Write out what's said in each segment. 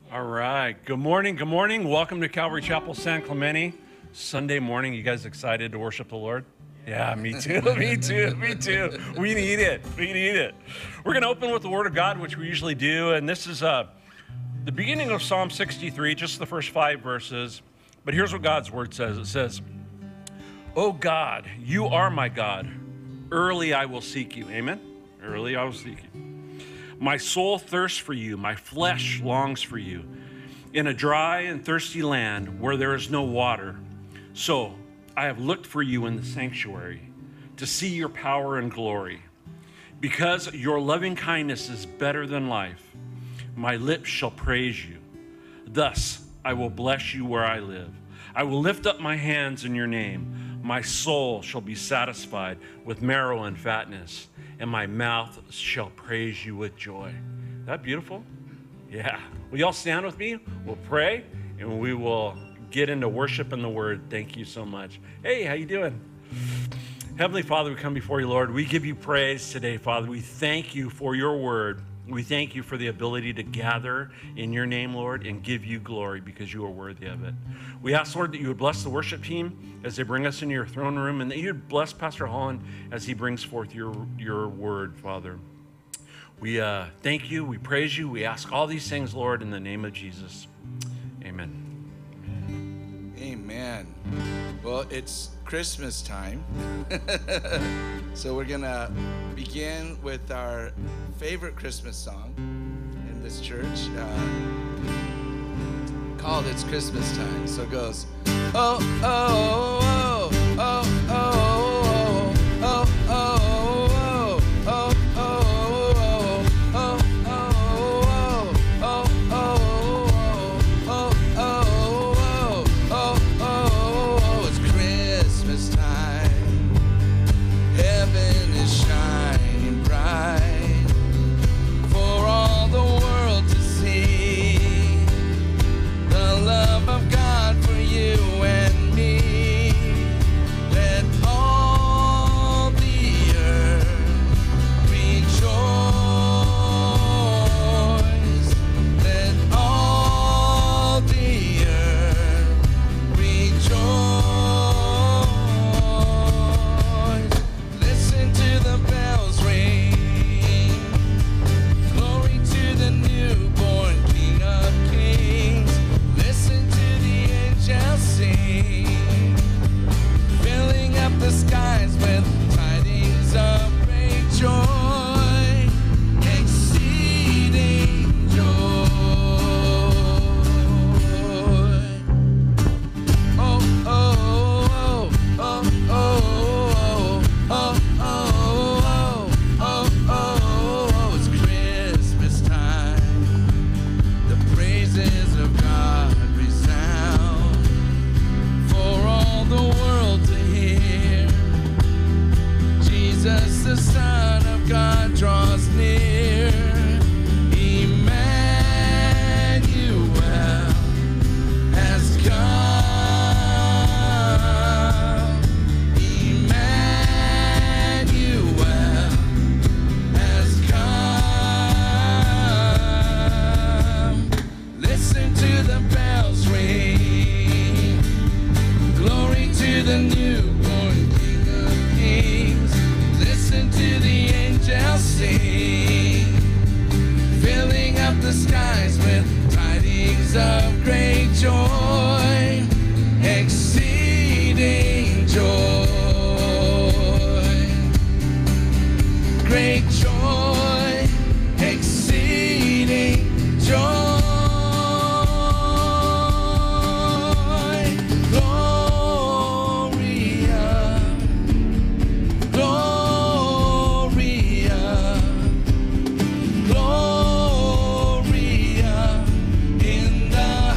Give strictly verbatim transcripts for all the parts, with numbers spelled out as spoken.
All right. Good morning. Good morning. Welcome to Calvary Chapel San Clemente. Sunday morning. You guys excited to worship the Lord? Yeah, me too. me too. Me too. We need it. We need it. We're going to open with the Word of God, which we usually do. And this is uh, the beginning of Psalm sixty-three, just the first five verses. But here's what God's Word says. It says, "Oh God, you are my God. Early I will seek you." Amen? Early I will seek you. "My soul thirsts for you, my flesh longs for you, in a dry and thirsty land where there is no water. So I have looked for you in the sanctuary to see your power and glory. Because your loving kindness is better than life, my lips shall praise you. Thus I will bless you where I live. I will lift up my hands in your name. My soul shall be satisfied with marrow and fatness, and my mouth shall praise you with joy." Is that beautiful? Yeah. Will y'all stand with me? We'll pray, and we will get into worship and the word. Thank you so much. Hey, how you doing? Heavenly Father, we come before you, Lord. We give you praise today, Father. We thank you for your word. We thank you for the ability to gather in your name, Lord, and give you glory because you are worthy of it. We ask, Lord, that you would bless the worship team as they bring us into your throne room, and that you would bless Pastor Holland as he brings forth your, your word, Father. We uh, thank you. We praise you. We ask all these things, Lord, in the name of Jesus. Amen. Amen. Well, it's Christmas time. So we're going to begin with our favorite Christmas song in this church uh, called "It's Christmas Time." So it goes, oh, oh, oh, oh, oh, oh, oh, oh, oh, oh, in the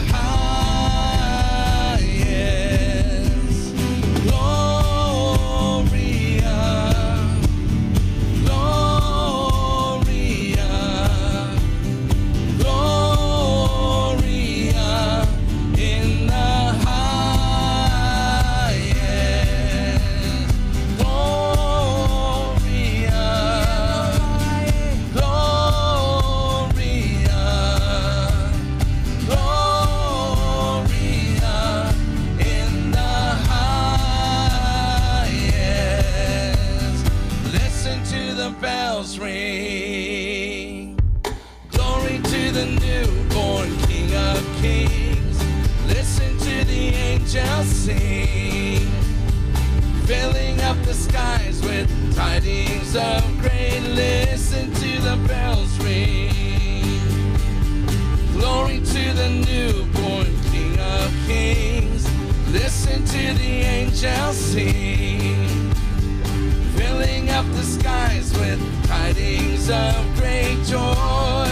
the newborn King of Kings. Listen to the angels sing, filling up the skies with tidings of grace. Listen to the bells ring. Glory to the newborn King of Kings. Listen to the angels sing, filling up the skies with tidings of great joy,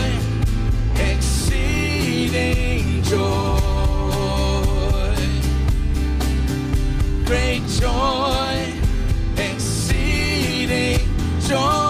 exceeding joy, great joy, exceeding joy.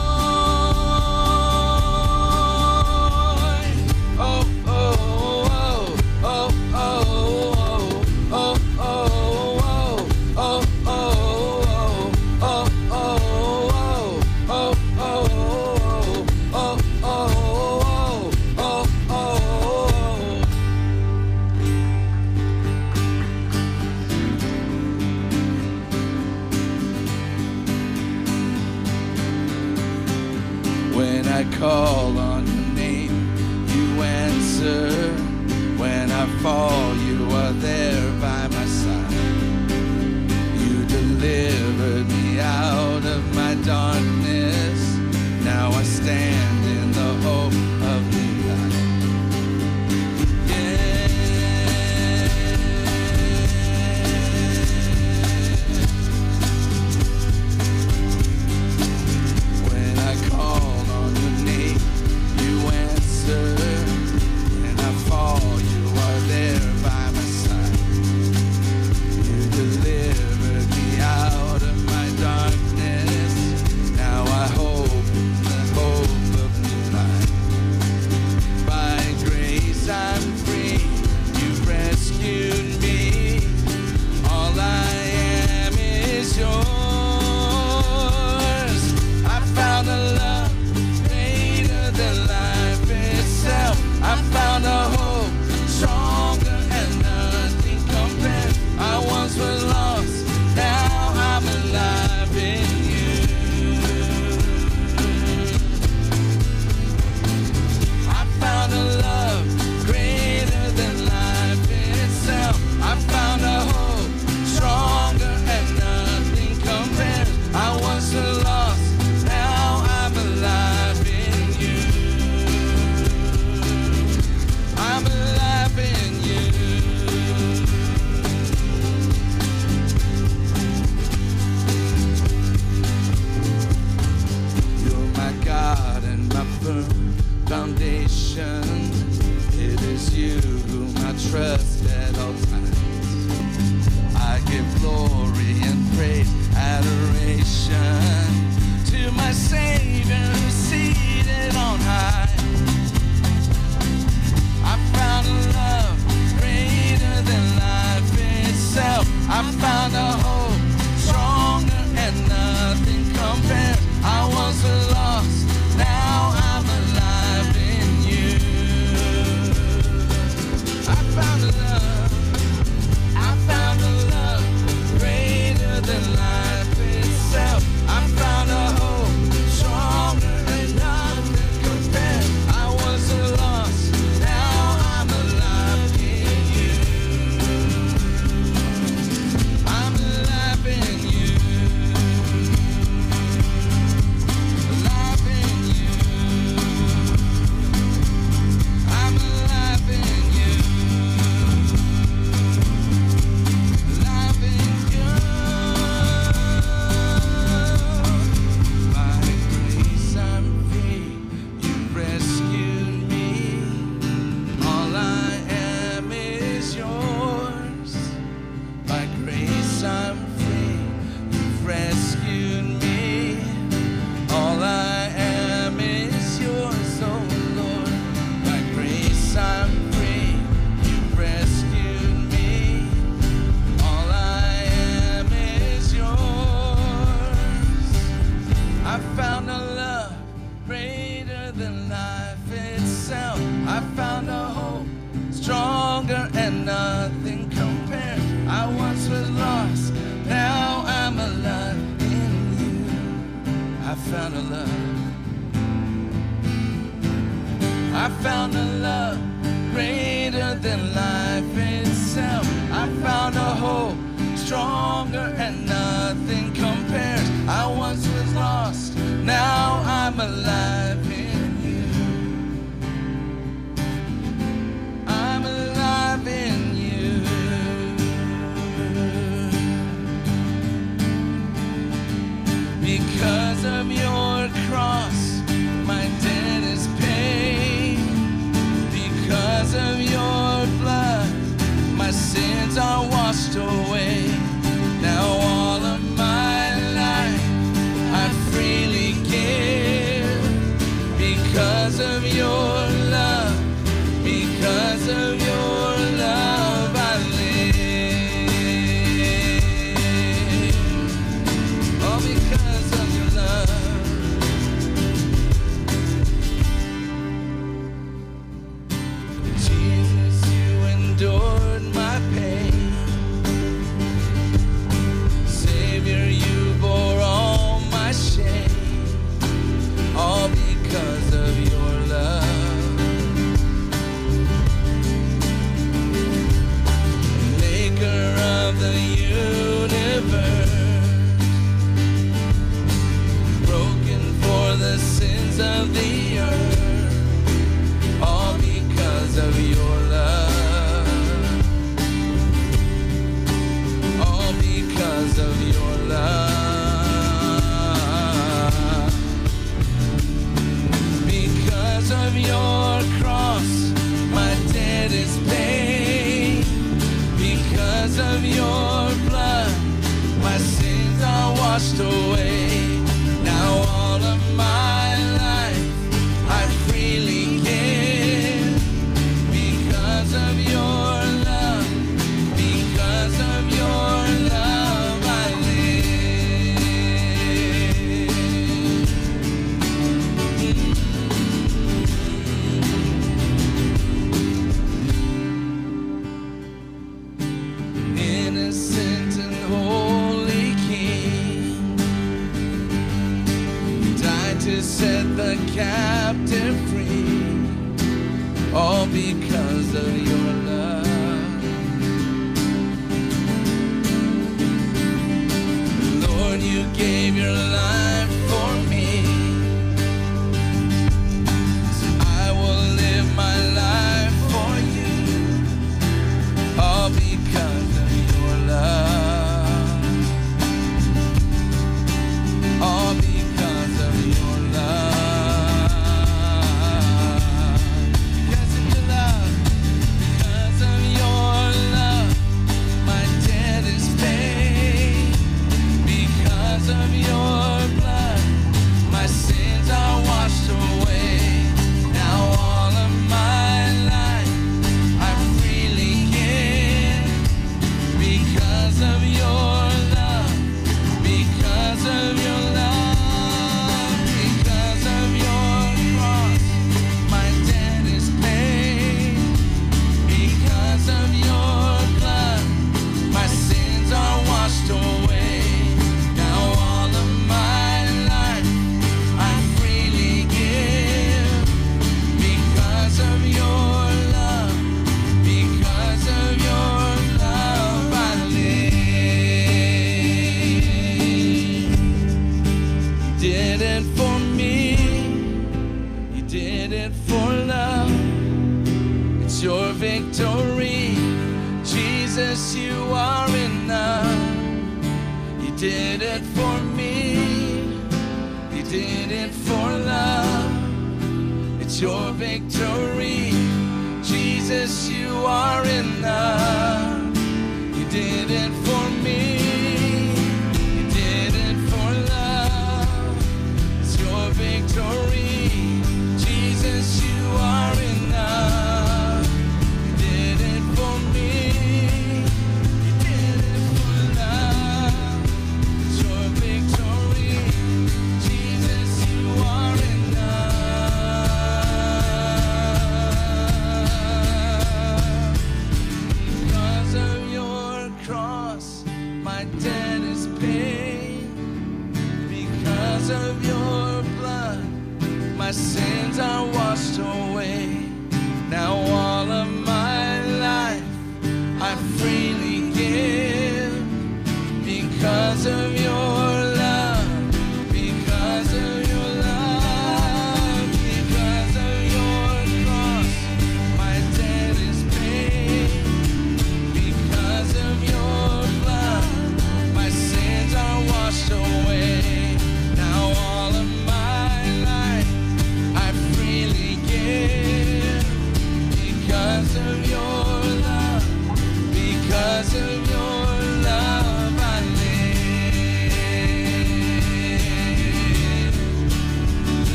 Call on your name, you answer. When I fall, you are there by my side. You delivered me out of my darkness. Now I stand in the hope of new life. Yeah. When I call, when I fall, you are there by my side. You delivered me out of my darkness. Now I hope in the hope of new life. By grace I'm free, you rescued me. All I am is yours. I found a love greater than life itself. I found a hope stronger and nothing compared. I once was lost, now I'm alive in you. I found a love greater than life itself. I found a hope stronger and nothing compared. I once was lost, now I'm alive in you. I'm alive in you. You're my God and my firm foundation. It is you whom I trust at all times. I give glory and praise, adoration to my Savior who's seated on high. I found a love greater than life itself. I found a hope stronger and nothing compared. I once was lost, now I'm alive in you. I found a love, I found a love greater than life itself. I found a hope stronger and nothing compared. I was lost, now I'm alive in you. I'm alive in you. Alive in you. I'm alive in you. Alive in you. By grace I'm free, you rescued me. All I am is yours. By grace I'm free, you've rescued me. All I am is yours, oh Lord. By grace I'm free, you've rescued me. All I am is yours. I found a love greater than life itself. I found a hope stronger and nothing compared. I once was lost, now I'm alive in you. I found a love, I I found a love greater than life itself. I found a hope stronger and nothing compares. I once was lost, now I'm alive in you. I'm alive in you. Because of your cross, my debt is paid. Because of your blood, my sins are washed away. Now all of my life I freely give. Because of your love, because of your love I live. Oh, because of your love. Jesus, you endured my pain. Savior, you bore all my shame. All because of your love. Maker of the universe, broken for the sins of the earth. All because of your love. All because of your love. Because of your cross, my debt is paid. Because of your blood, my sins are washed away. Now all of my life I freely give. Because of your love, because of your love I live. Innocent and holy King, died to set the captive free. All because of your love. Lord, you gave your life for me, so I will live my life for you. All because of your love. All because of your love. Because of your love. Because of your love, my debt is paid. Because of your blood, my sins are washed away. Now all of my life I freely give. Because of your love, because of your love, because of your cross, my debt is paid. Because of your blood, my sins are washed away. Now all of my life I freely give. Because of your love, because of your love I live. You did it for me. You did it for love. It's your victory. Jesus, you are enough. You did it for me. You did it for love. It's your victory. Jesus, you are enough. You did it for me. You did it for love. It's your victory. Jesus, you are enough. You did it for me. You did it for love. It's your victory. Jesus, you are enough. Because of your cross,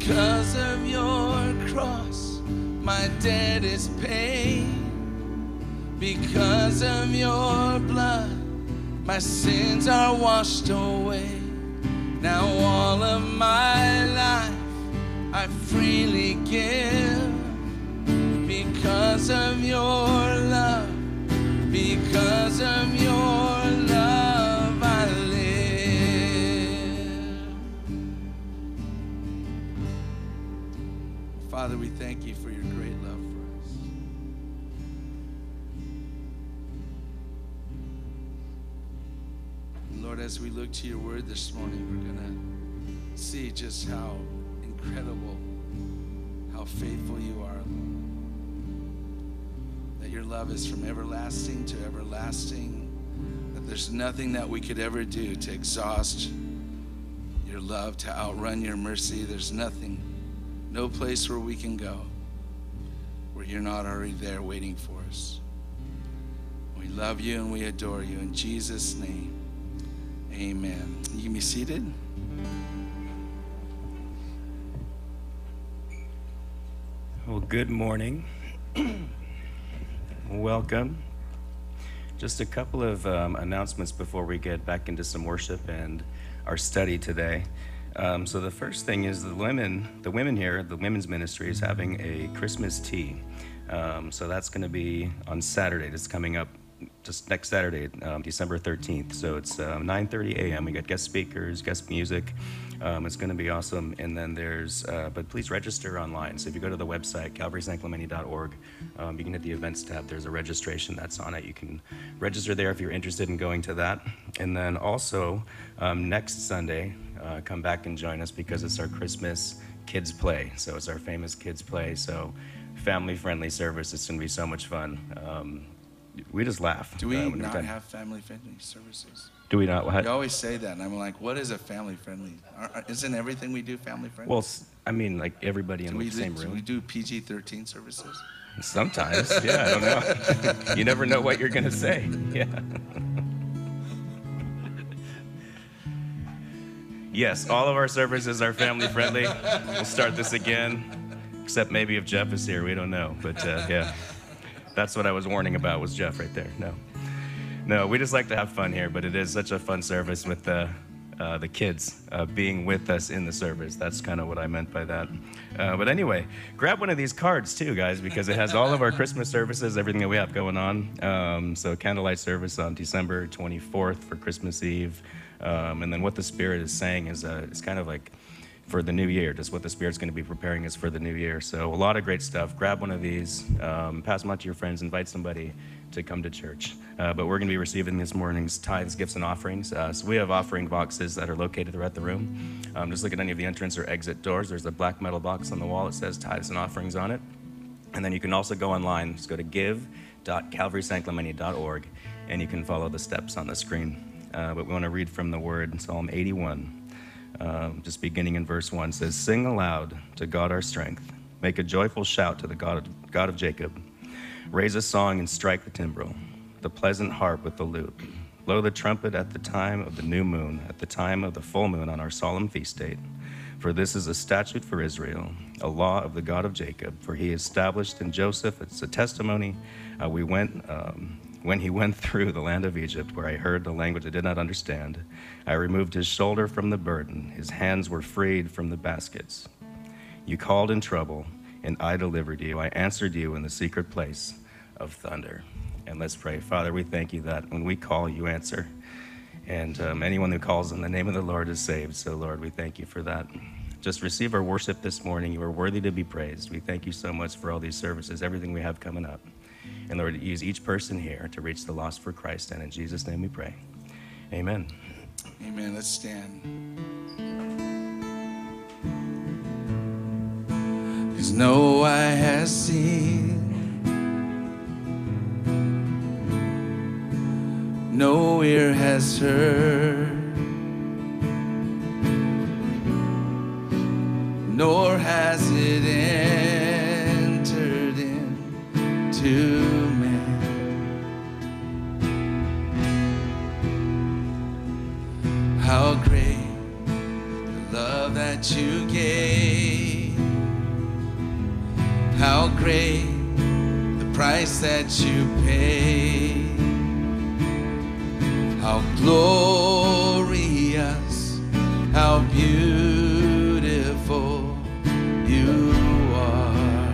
Because of your cross, my debt is paid. Because of your blood, my sins are washed away. Now all of my life I freely give. Because of your love, because of your love I live. Father, we thank you for your great love for us. And Lord, as we look to your word this morning, we're going to see just how incredible, how faithful you are, Lord. That your love is from everlasting to everlasting. That there's nothing that we could ever do to exhaust your love, to outrun your mercy. There's nothing, no place where we can go where you're not already there waiting for us. We love you and we adore you. In Jesus' name, amen. You can be seated. Well, good morning. Welcome. Just a couple of um, announcements before we get back into some worship and our study today. Um, so the first thing is the women, the women here, the women's ministry is having a Christmas tea. Um, so that's going to be on Saturday. It's coming up just next Saturday, um, December thirteenth. So it's uh, nine thirty a.m. We got guest speakers, guest music. Um, it's going to be awesome. And then there's, uh, but please register online. So if you go to the website, calvary san clemente dot org, um, you can hit the events tab. There's a registration that's on it. You can register there if you're interested in going to that. And then also um, next Sunday, uh, come back and join us because it's our Christmas kids play. So it's our famous kids play. So family-friendly service. It's going to be so much fun. Um, we just laugh. Do we uh, not done. have family-friendly services? Do we not? What? You always say that, and I'm like, what is a family-friendly? Are- Isn't everything we do family-friendly? Well, s- I mean, like everybody in do the we, same do, room. we do P G thirteen services? Sometimes, yeah, I don't know. You never know what you're gonna say. Yeah. Yes, all of our services are family friendly. We'll start this again, except maybe if Jeff is here, we don't know. But uh, yeah, that's what I was warning about was Jeff right there. No, no, we just like to have fun here, but it is such a fun service with the uh, the kids uh, being with us in the service. That's kind of what I meant by that. Uh, but anyway, grab one of these cards too, guys, because it has all of our Christmas services, everything that we have going on. Um, so candlelight service on December twenty-fourth for Christmas Eve. Um, and then what the Spirit is saying is uh, it's kind of like for the new year, just what the Spirit's going to be preparing us for the new year. So a lot of great stuff. Grab one of these, um, pass them out to your friends, invite somebody to come to church. Uh, but we're going to be receiving this morning's tithes, gifts, and offerings. Uh, so we have offering boxes that are located throughout the room. Um, just look at any of the entrance or exit doors. There's a black metal box on the wall that says tithes and offerings on it. And then you can also go online. Just go to give dot calvary san clemente dot org, and you can follow the steps on the screen. Uh, but we want to read from the Word, Psalm eighty-one. Um, just beginning in verse one, says, "Sing aloud to God our strength. Make a joyful shout to the God of, God of Jacob. Raise a song and strike the timbrel, the pleasant harp with the lute. Blow the trumpet at the time of the new moon, at the time of the full moon on our solemn feast date. For this is a statute for Israel, a law of the God of Jacob. For he established in Joseph, it's a testimony. Uh, we went... Um, When he went through the land of Egypt, where I heard the language I did not understand, I removed his shoulder from the burden. His hands were freed from the baskets. You called in trouble, and I delivered you. I answered you in the secret place of thunder." And let's pray. Father, we thank you that when we call, you answer. And um, anyone who calls in the name of the Lord is saved. So, Lord, we thank you for that. Just receive our worship this morning. You are worthy to be praised. We thank you so much for all these services, everything we have coming up. And Lord, use each person here to reach the lost for Christ. And in Jesus' name we pray. Amen. Amen. Let's stand. Cause no eye has seen, no ear has heard, nor has it entered into how great the love that you gave. how great the price that you paid. How glorious, how beautiful you are.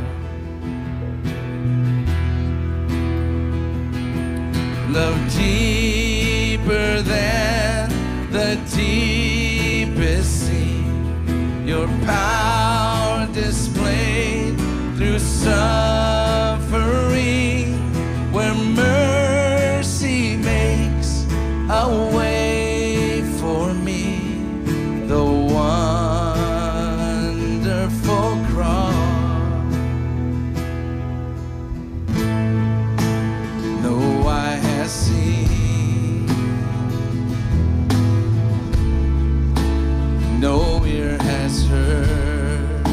Love deeper than the deepest sea, your power displayed through suffering, where mercy makes a way for me, the wonderful cross. No eye has seen, no ear has heard,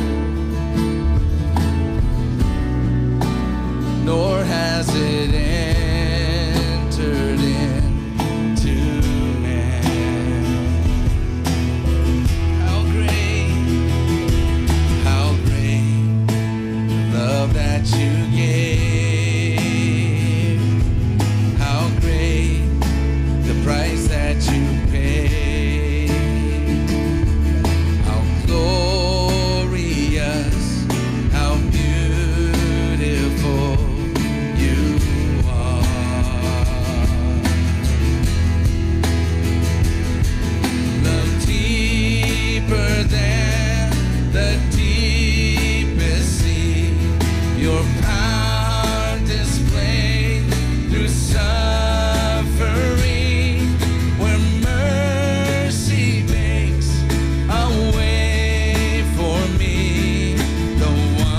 nor has it entered into man. How great, how great the love that you gave. How great the price that you paid. How glorious, how beautiful you are. Love deeper than the deepest sea, your power displayed through suffering, where mercy makes a way for me, the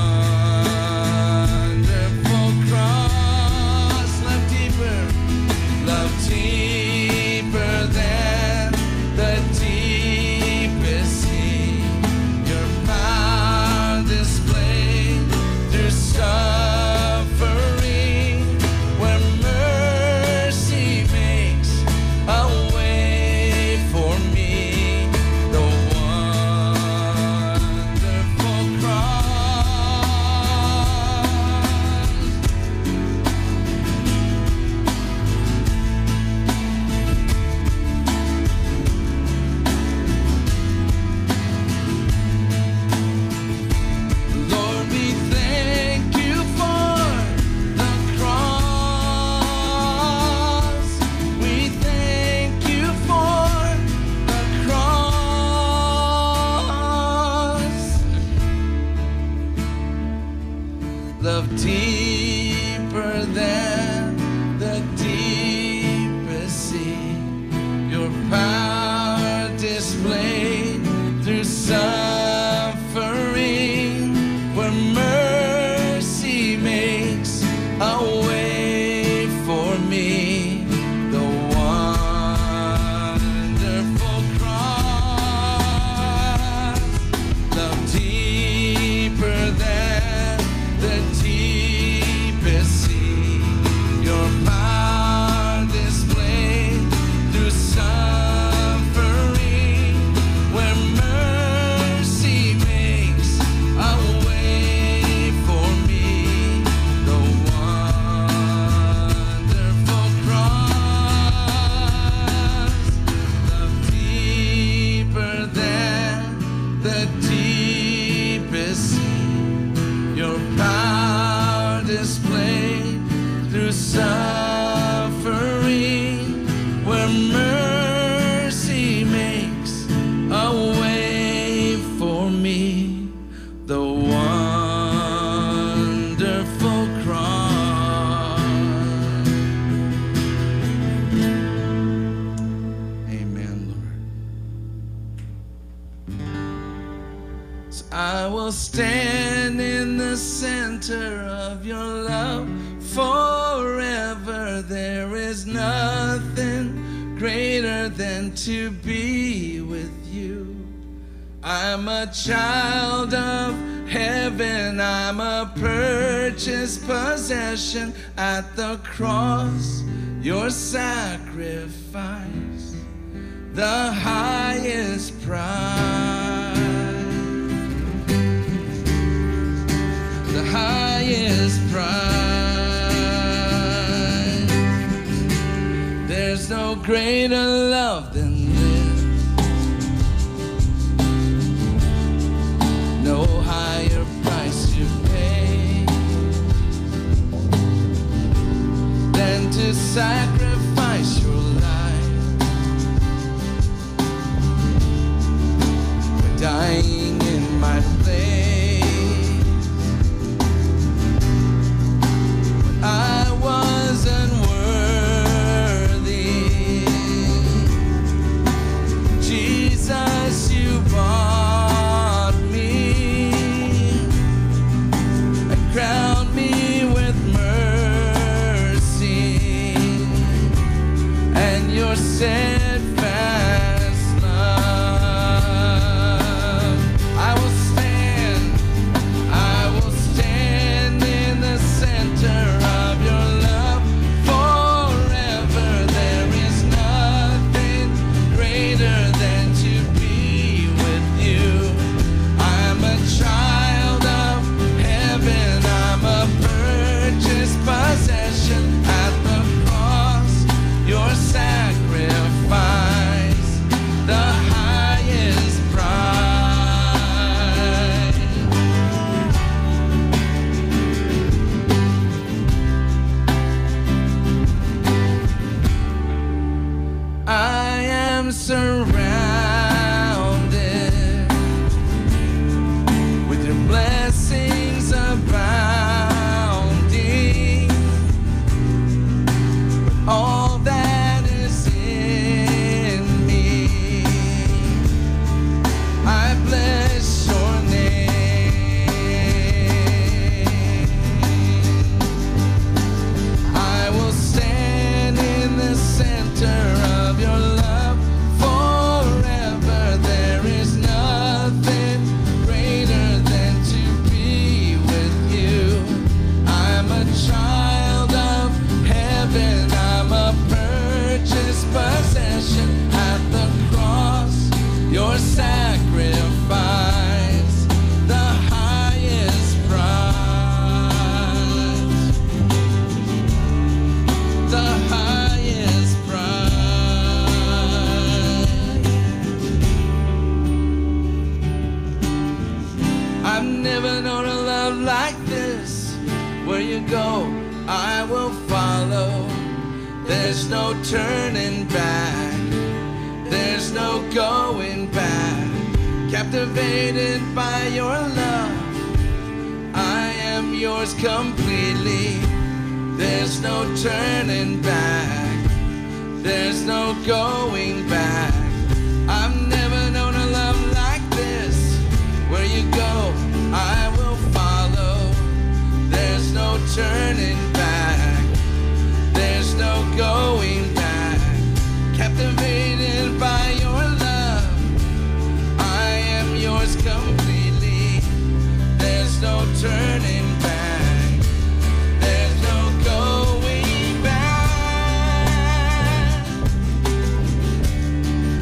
wonderful cross. Love deeper, love deeper than the deepest sea, your power displayed through suffering, where mercy makes a way for me, the wonderful cross. Lord, we thank you for the cross. We thank you for the cross. Love deeper than the deepest sea, your power displayed through suffering, where mercy makes a way for me, the wonderful cross. Love deeper than the deepest sea, your power displayed through suffering, where mercy makes a way for me, the wonderful cross. Love deeper than the deepest sea, your power displayed through suffering, where mercy makes a way for me, the wonderful cross. Amen, Lord. So I will stand in the center of your love forever. There is nothing greater than to be with you. I'm a child of heaven, I'm a purchased possession at the cross, your sacrifice, the highest price, the highest greater love than this. No higher price you pay than to sacrifice your life, dying in my place. When I wasn't worthy, Jesus, you bought me and crowned me with mercy and your steadfast love. I will stand, I will stand in the center of your love forever. There is nothing greater than to be with you. I'm a child of heaven, I'm a purchased possession at the cross. Your sacrifice, the highest price. I am surrounded with your blessings abounding. All that is in me, I bless your name. I will stand in the center of your love forever. There is nothing greater than to be with you. I'm a child of heaven, I'm a purchased possession at the cross. Your sacrifice, the highest price, the highest price. I've never known a love like this. Where you go, I will follow. There's no turning back, there's no going back. Captivated by your love, I am yours completely. There's no turning back, there's no going back. I've never known a love like this. Where you go, I will follow. There's no turning back, there's no going back. Captivated by your love, I am yours completely. There's no turning back, there's no going back.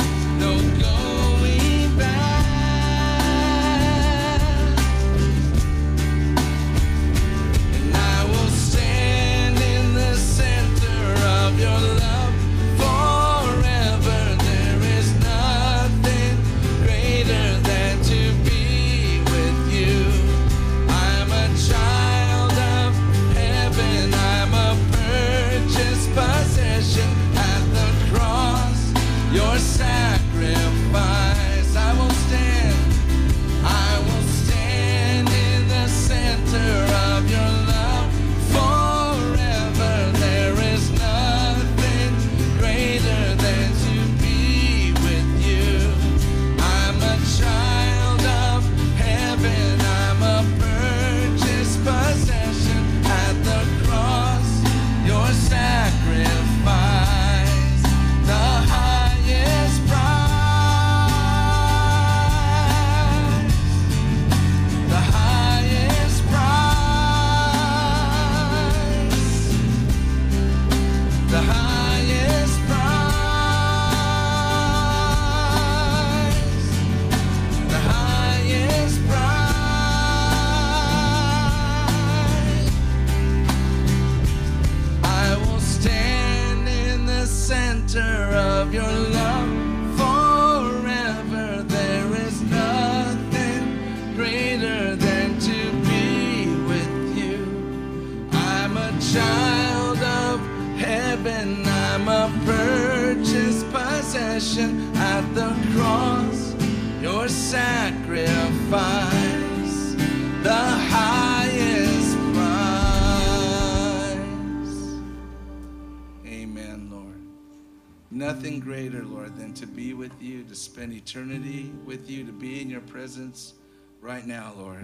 sacrifice, the highest price. Amen, Lord. Nothing greater, Lord, than to be with you, to spend eternity with you, to be in your presence right now, Lord.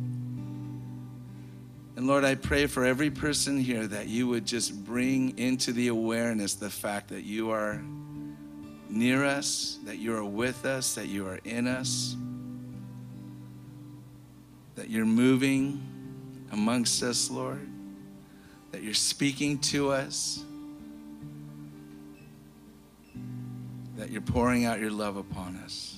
And Lord, I pray for every person here that you would just bring into the awareness the fact that you are near us, that you are with us, that you are in us, that you're moving amongst us, Lord, that you're speaking to us, that you're pouring out your love upon us.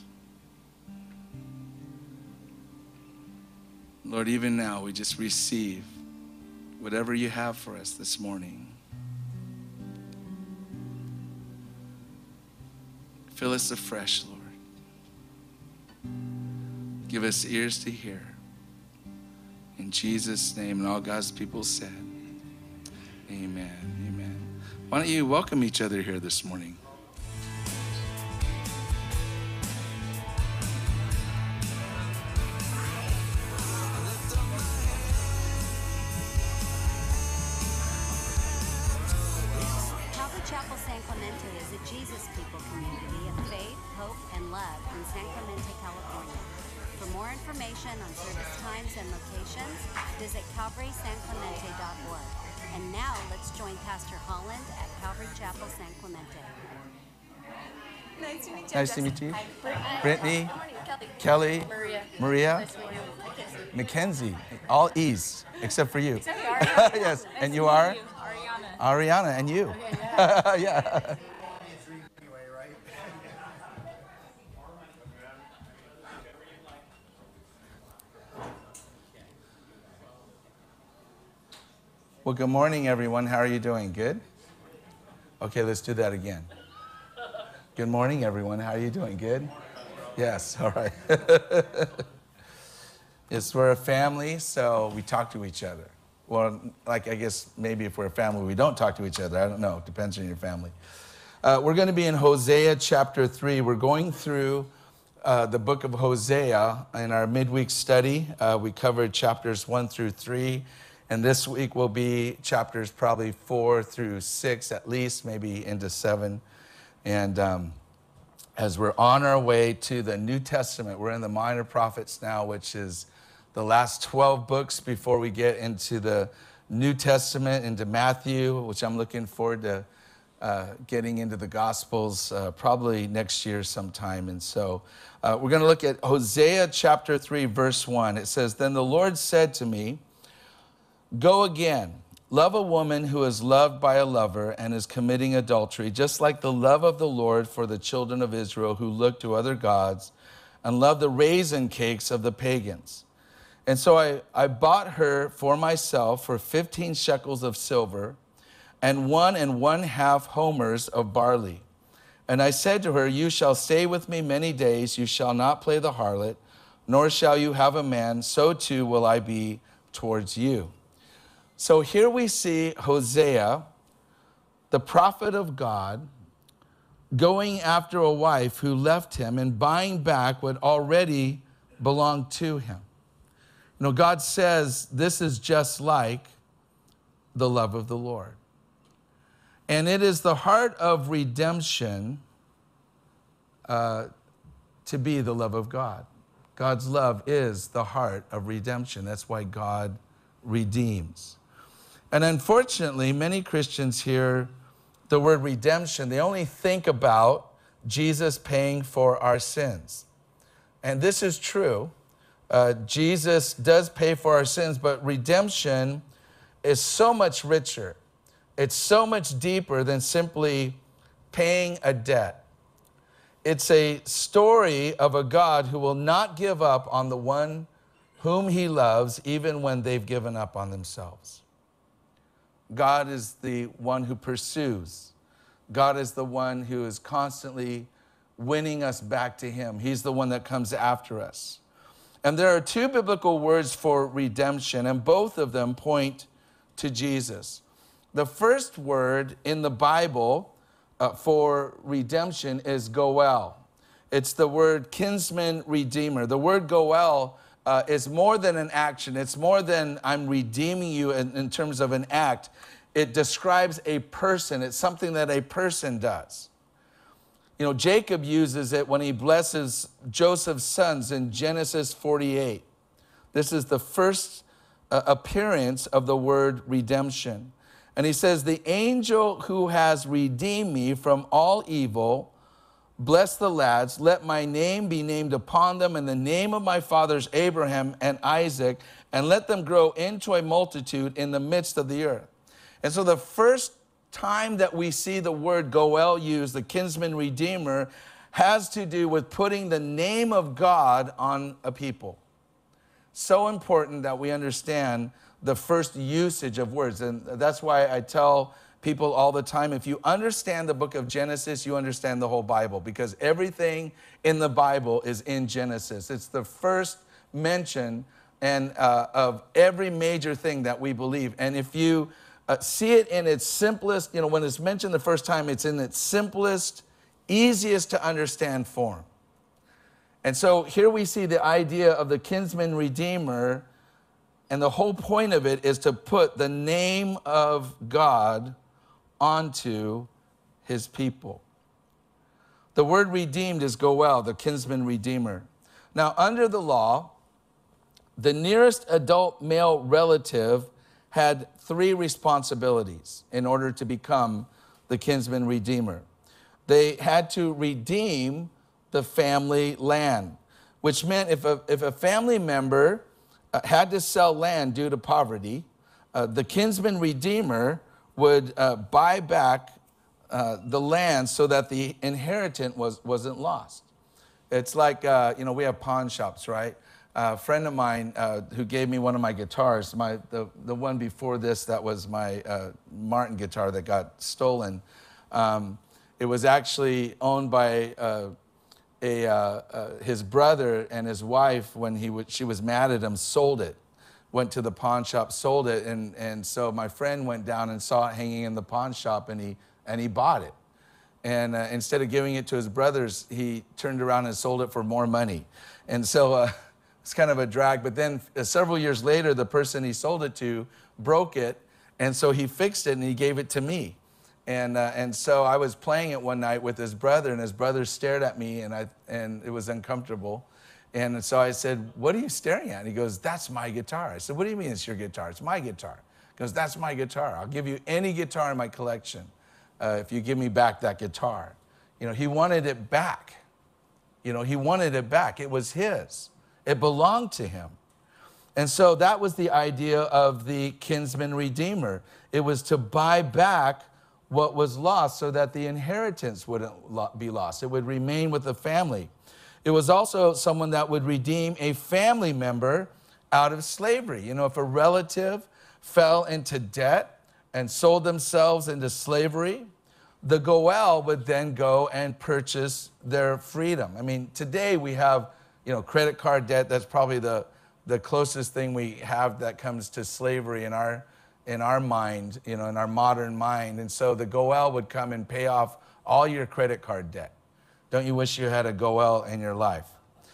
Lord, even now we just receive whatever you have for us this morning. Fill us afresh, Lord. Give us ears to hear. In Jesus' name, and all God's people said, amen, amen. Why don't you welcome each other here this morning? Calvary Chapel San Clemente is a Jesus people community of faith, hope, and love in San Clemente, California. For more information on service times and locations, visit calvary san clemente dot org. And now let's join Pastor Holland at Calvary Chapel San Clemente. Nice to meet you. Nice to meet you. Hi, Brittany, Good morning, Kelly, Kelly. Maria. Maria, Nice to meet you. Mackenzie, all E's except for you. Except for Ariana. Yes, Nice and to you meet are? you. Ariana. Ariana, and you. Okay, yeah. Yeah. Well, good morning, everyone. How are you doing? Good? Okay, let's do that again. Good morning, everyone. How are you doing? Good? Yes, all right. Yes, we're a family, so we talk to each other. Well, like I guess maybe if we're a family, we don't talk to each other. I don't know. Depends on your family. Uh, we're going to be in Hosea chapter three. We're going through uh, the book of Hosea in our midweek study. Uh, we covered chapters one through three. And this week will be chapters probably four through six at least, maybe into seven. And um, as we're on our way to the New Testament, we're in the Minor Prophets now, which is the last twelve books before we get into the New Testament, into Matthew, which I'm looking forward to uh, getting into the Gospels uh, probably next year sometime. And so uh, we're going to look at Hosea chapter three, verse one. It says, "Then the Lord said to me, go again, love a woman who is loved by a lover and is committing adultery, just like the love of the Lord for the children of Israel who look to other gods and love the raisin cakes of the pagans. And so I, I bought her for myself for fifteen shekels of silver and one and one half homers of barley. And I said to her, you shall stay with me many days, you shall not play the harlot, nor shall you have a man, so too will I be towards you." So here we see Hosea, the prophet of God, going after a wife who left him and buying back what already belonged to him. You know, God says this is just like the love of the Lord. And it is the heart of redemption uh, to be the love of God. God's love is the heart of redemption. That's why God redeems. And unfortunately, many Christians hear the word redemption. They only think about Jesus paying for our sins. And this is true. Uh, Jesus does pay for our sins, but redemption is so much richer. It's so much deeper than simply paying a debt. It's a story of a God who will not give up on the one whom he loves, even when they've given up on themselves. God is the one who pursues. God is the one who is constantly winning us back to him. He's the one that comes after us. And there are two biblical words for redemption, and both of them point to Jesus. The first word in the Bible uh, for redemption is goel. It's the word kinsman redeemer. The word goel uh, is more than an action. It's more than I'm redeeming you in, in terms of an act. It describes a person. It's something that a person does. You know, Jacob uses it when he blesses Joseph's sons in Genesis forty-eight. This is the first uh, appearance of the word redemption. And he says, the angel who has redeemed me from all evil, bless the lads, let my name be named upon them in the name of my fathers Abraham and Isaac, and let them grow into a multitude in the midst of the earth. And so the first time that we see the word goel used, the kinsman redeemer, has to do with putting the name of God on a people. So important that we understand the first usage of words. And that's why I tell people all the time, if you understand the book of Genesis, you understand the whole Bible, because everything in the Bible is in Genesis. It's the first mention and uh, of every major thing that we believe. And if you Uh, see it in its simplest, you know, when it's mentioned the first time, it's in its simplest, easiest to understand form. And so here we see the idea of the kinsman redeemer, and the whole point of it is to put the name of God onto his people. The word redeemed is goel, the kinsman redeemer. Now, under the law, the nearest adult male relative had three responsibilities in order to become the kinsman redeemer. They had to redeem the family land, which meant if a, if a family member uh, had to sell land due to poverty, uh, the kinsman redeemer would uh, buy back uh, the land so that the inheritance was, wasn't lost. It's like, uh, you know, we have pawn shops, right? Uh, a friend of mine uh, who gave me one of my guitars, my, the, the one before this that was my uh, Martin guitar that got stolen. Um, it was actually owned by uh, a, uh, uh, his brother, and his wife, when he w she was mad at him, sold it. Went to the pawn shop, sold it, and, and so my friend went down and saw it hanging in the pawn shop, and he, and he bought it. And uh, instead of giving it to his brothers, he turned around and sold it for more money. And so uh, it's kind of a drag, but then uh, several years later, the person he sold it to broke it, and so he fixed it and he gave it to me. And, uh, and so I was playing it one night with his brother, and his brother stared at me, and, I, and it was uncomfortable. And so I said, what are you staring at? And he goes, that's my guitar. I said, what do you mean it's your guitar? It's my guitar. He goes, that's my guitar. I'll give you any guitar in my collection uh, if you give me back that guitar. You know, he wanted it back. You know, he wanted it back. It was his. It belonged to him. And so that was the idea of the kinsman redeemer. It was to buy back what was lost so that the inheritance wouldn't be lost. It would remain with the family. It was also someone that would redeem a family member out of slavery. You know, if a relative fell into debt and sold themselves into slavery, the goel would then go and purchase their freedom. I mean, today we have, you know, credit card debt. That's probably the, the closest thing we have that comes to slavery in our, in our mind, you know, in our modern mind. And so the goel would come and pay off all your credit card debt. Don't you wish you had a goel in your life?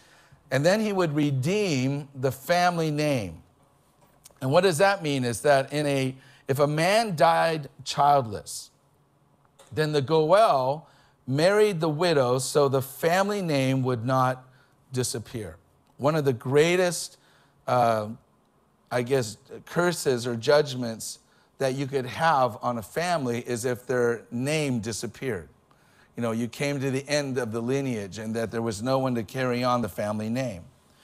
And then he would redeem the family name. And what does that mean is that in a, if a man died childless, then the goel married the widow so the family name would not disappear. One of the greatest, uh, I guess, curses or judgments that you could have on a family is if their name disappeared. You know, you came to the end of the lineage and that there was no one to carry on the family name.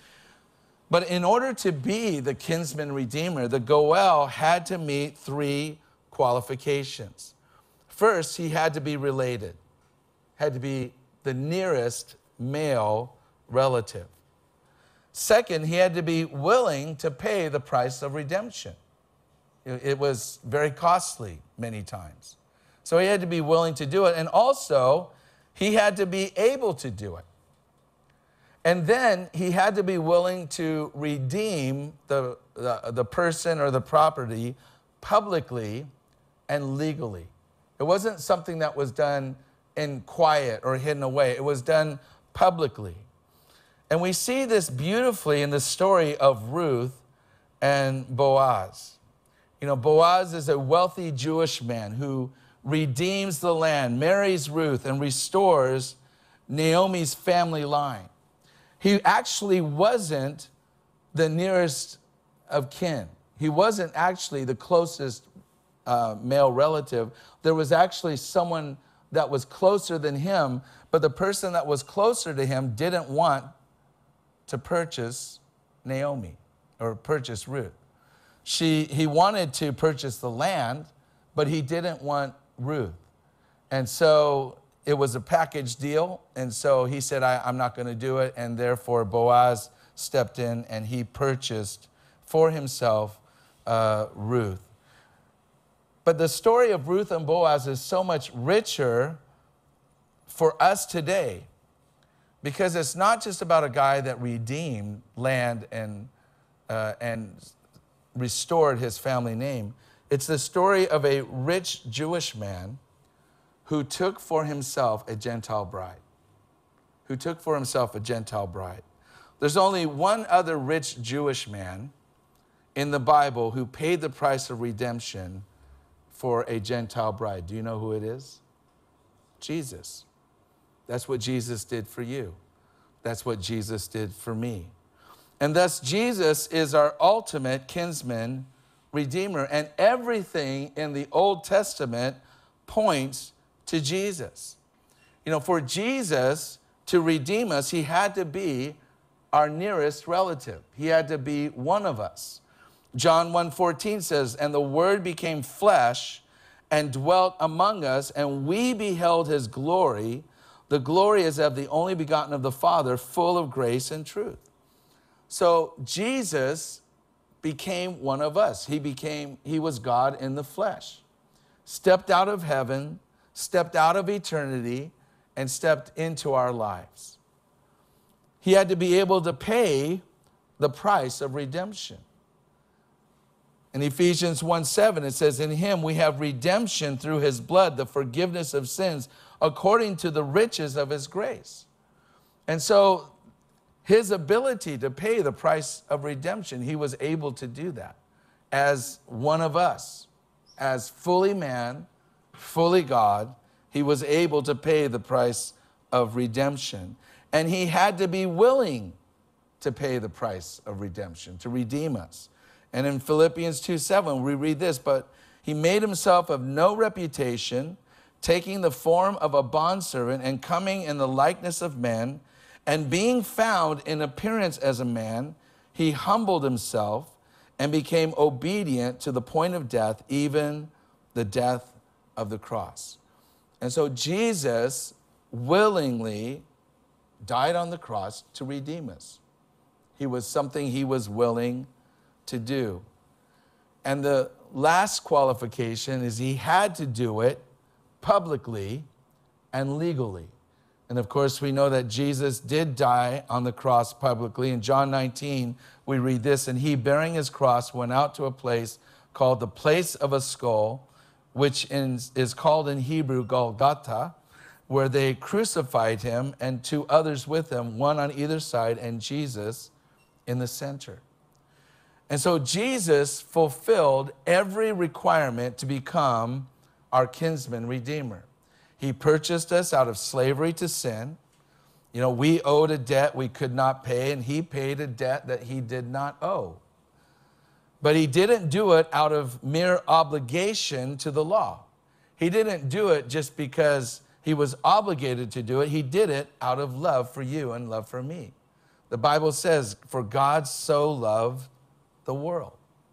But in order to be the kinsman redeemer, the goel had to meet three qualifications. First, he had to be related, had to be the nearest male relative. Second, he had to be willing to pay the price of redemption. It was very costly many times. So he had to be willing to do it. And also, he had to be able to do it. And then he had to be willing to redeem the, the, the person or the property publicly and legally. It wasn't something that was done in quiet or hidden away. It was done publicly. And we see this beautifully in the story of Ruth and Boaz. You know, Boaz is a wealthy Jewish man who redeems the land, marries Ruth, and restores Naomi's family line. He actually wasn't the nearest of kin. He wasn't actually the closest uh, male relative. There was actually someone that was closer than him, but the person that was closer to him didn't want to purchase Naomi or purchase Ruth. She, he wanted to purchase the land, but he didn't want Ruth. And so it was a package deal. And so he said, I, I'm not going to do it. And therefore Boaz stepped in and he purchased for himself uh, Ruth. But the story of Ruth and Boaz is so much richer for us today, because it's not just about a guy that redeemed land and, uh, and restored his family name. It's the story of a rich Jewish man who took for himself a Gentile bride. Who took for himself a Gentile bride. There's only one other rich Jewish man in the Bible who paid the price of redemption for a Gentile bride. Do you know who it is? Jesus. That's what Jesus did for you. That's what Jesus did for me. And thus Jesus is our ultimate kinsman redeemer. And everything in the Old Testament points to Jesus. You know, for Jesus to redeem us, he had to be our nearest relative. He had to be one of us. John one fourteen says, and the Word became flesh and dwelt among us, and we beheld his glory. The glory is of the only begotten of the Father, full of grace and truth. So Jesus became one of us. He became, he was God in the flesh. Stepped out of heaven, stepped out of eternity, and stepped into our lives. He had to be able to pay the price of redemption. In Ephesians one seven, it says, in him we have redemption through his blood, the forgiveness of sins, according to the riches of his grace. And so his ability to pay the price of redemption, he was able to do that as one of us, as fully man, fully God. He was able to pay the price of redemption. And he had to be willing to pay the price of redemption, to redeem us. And in Philippians two seven, we read this, but he made himself of no reputation, taking the form of a bondservant and coming in the likeness of men, and being found in appearance as a man, he humbled himself and became obedient to the point of death, even the death of the cross. And so Jesus willingly died on the cross to redeem us. He was something he was willing to do. And the last qualification is he had to do it publicly and legally. And of course, we know that Jesus did die on the cross publicly. In John nineteen, we read this, and he, bearing his cross, went out to a place called the place of a skull, which is called in Hebrew Golgotha, where they crucified him and two others with him, one on either side, and Jesus in the center. And so Jesus fulfilled every requirement to become our kinsman redeemer. He purchased us out of slavery to sin. You know, we owed a debt we could not pay, and he paid a debt that he did not owe. But he didn't do it out of mere obligation to the law. He didn't do it just because he was obligated to do it. He did it out of love for you and love for me. The Bible says, for God so loved the world.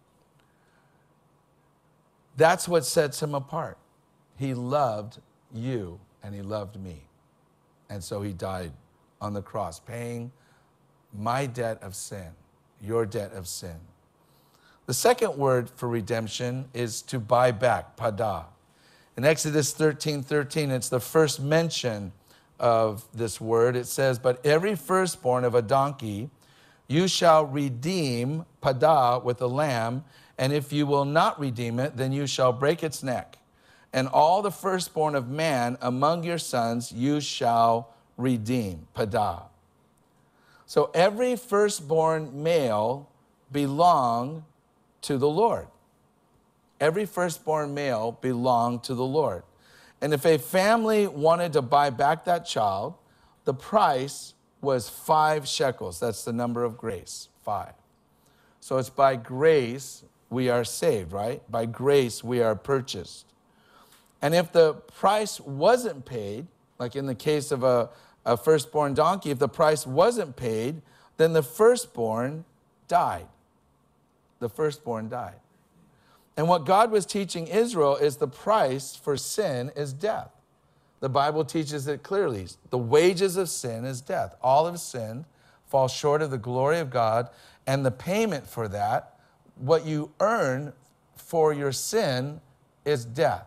That's what sets him apart. He loved you and he loved me. And so he died on the cross, paying my debt of sin, your debt of sin. The second word for redemption is to buy back, pada. In Exodus thirteen thirteen, it's the first mention of this word. It says, but every firstborn of a donkey you shall redeem, pada, with a lamb, and if you will not redeem it, then you shall break its neck. And all the firstborn of man among your sons you shall redeem, pada. So every firstborn male belonged to the Lord. Every firstborn male belonged to the Lord. And if a family wanted to buy back that child, the price was five shekels. That's the number of grace, five. So it's by grace we are saved, right? By grace we are purchased. And if the price wasn't paid, like in the case of a, a firstborn donkey, if the price wasn't paid, then the firstborn died. The firstborn died. And what God was teaching Israel is the price for sin is death. The Bible teaches it clearly. The wages of sin is death. All have sinned, fall short of the glory of God, and the payment for that, what you earn for your sin, is death.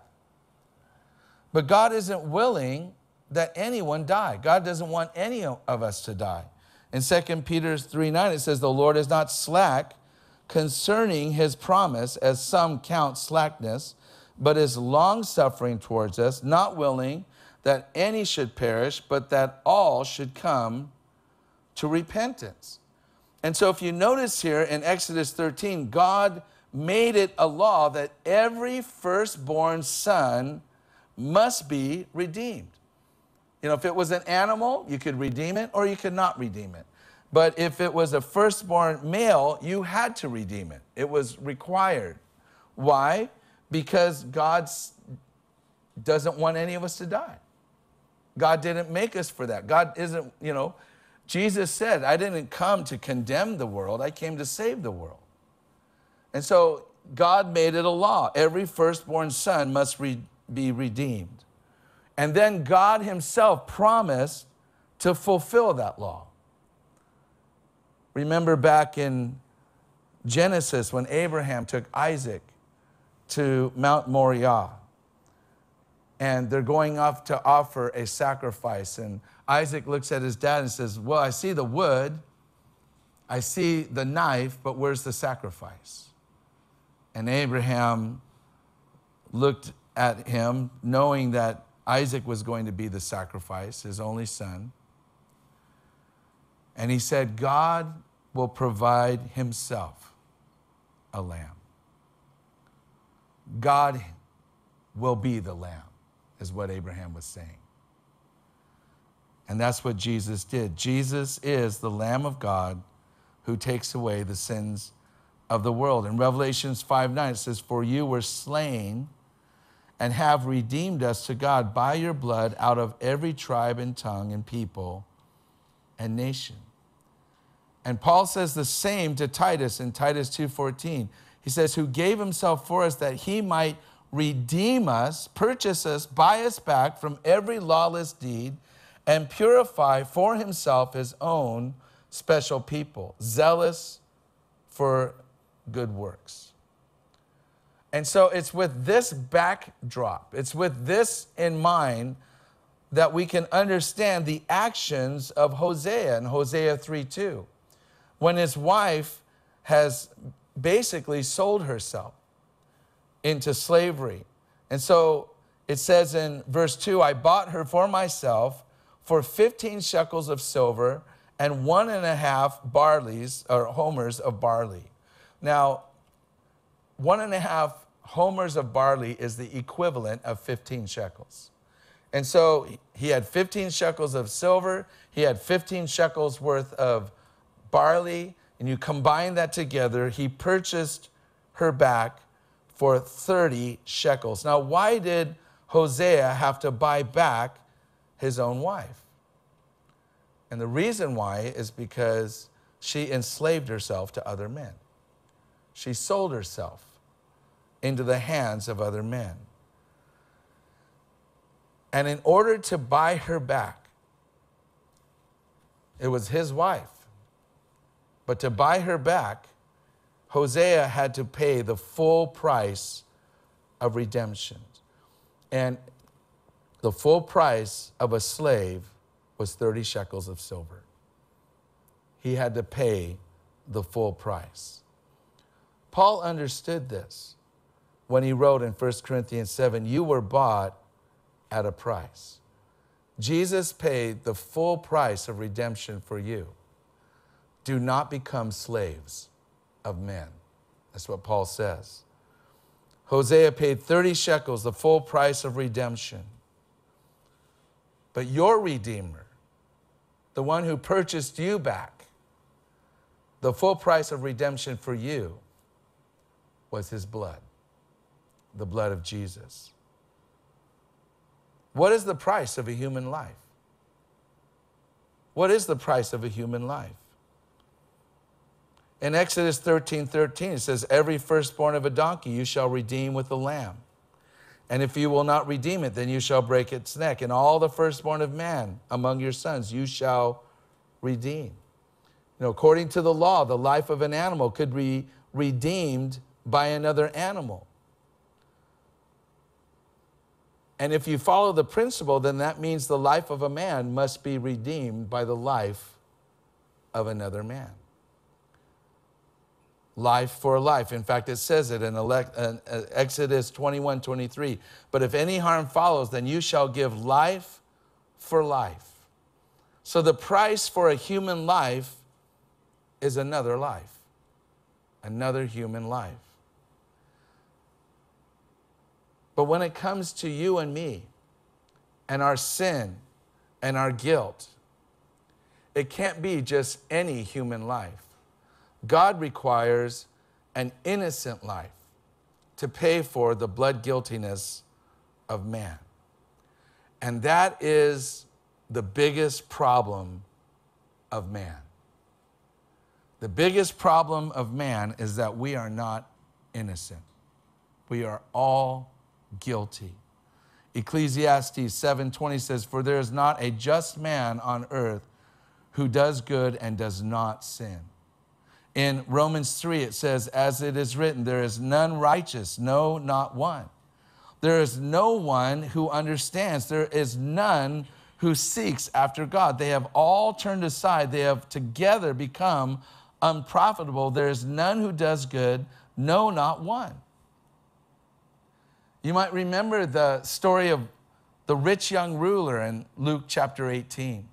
But God isn't willing that anyone die. God doesn't want any of us to die. In Second Peter three nine, it says, the Lord is not slack concerning his promise, as some count slackness, but is long-suffering towards us, not willing that any should perish, but that all should come to repentance. And so if you notice here in Exodus thirteen, God made it a law that every firstborn son must be redeemed. You know, if it was an animal, you could redeem it or you could not redeem it. But if it was a firstborn male, you had to redeem it. It was required. Why? Because God doesn't want any of us to die. God didn't make us for that. God isn't, you know, Jesus said, I didn't come to condemn the world. I came to save the world. And so God made it a law. Every firstborn son must re- be redeemed. And then God himself promised to fulfill that law. Remember back in Genesis when Abraham took Isaac to Mount Moriah. And they're going off to offer a sacrifice. And Isaac looks at his dad and says, well, I see the wood, I see the knife, but where's the sacrifice? And Abraham looked at him, knowing that Isaac was going to be the sacrifice, his only son. And he said, God will provide himself a lamb. God will be the lamb, is what Abraham was saying. And that's what Jesus did. Jesus is the Lamb of God who takes away the sins of the world. In Revelations five nine, it says, for you were slain and have redeemed us to God by your blood out of every tribe and tongue and people and nation. And Paul says the same to Titus in Titus two fourteen. He says, who gave himself for us that he might redeem us, purchase us, buy us back from every lawless deed, and purify for himself his own special people, zealous for good works. And so it's with this backdrop, it's with this in mind that we can understand the actions of Hosea in Hosea three two. When his wife has basically sold herself into slavery. And so it says in verse two, I bought her for myself for fifteen shekels of silver and one and a half barleys or homers of barley. Now, one and a half homers of barley is the equivalent of fifteen shekels. And so he had fifteen shekels of silver, he had fifteen shekels worth of barley, and you combine that together, he purchased her back for thirty shekels. Now, why did Hosea have to buy back his own wife? And the reason why is because she enslaved herself to other men. She sold herself into the hands of other men. And in order to buy her back, it was his wife. But to buy her back, Hosea had to pay the full price of redemption. And the full price of a slave was thirty shekels of silver. He had to pay the full price. Paul understood this when he wrote in First Corinthians seven, you were bought at a price. Jesus paid the full price of redemption for you. Do not become slaves of men. That's what Paul says. Hosea paid thirty shekels, the full price of redemption. But your Redeemer, the one who purchased you back, the full price of redemption for you was his blood, the blood of Jesus. What is the price of a human life? What is the price of a human life? In Exodus thirteen thirteen, it says, every firstborn of a donkey you shall redeem with a lamb. And if you will not redeem it, then you shall break its neck. And all the firstborn of man among your sons you shall redeem. You know, according to the law, the life of an animal could be redeemed by another animal. And if you follow the principle, then that means the life of a man must be redeemed by the life of another man. Life for life. In fact, it says it in Exodus twenty-one twenty-three. But if any harm follows, then you shall give life for life. So the price for a human life is another life, another human life. But when it comes to you and me and our sin and our guilt, it can't be just any human life. God requires an innocent life to pay for the blood guiltiness of man. And that is the biggest problem of man. The biggest problem of man is that we are not innocent. We are all guilty. Ecclesiastes seven twenty says, for there is not a just man on earth who does good and does not sin. In Romans three, it says, as it is written, there is none righteous, no, not one. There is no one who understands. There is none who seeks after God. They have all turned aside. They have together become unprofitable. There is none who does good, no, not one. You might remember the story of the rich young ruler in Luke chapter eighteen.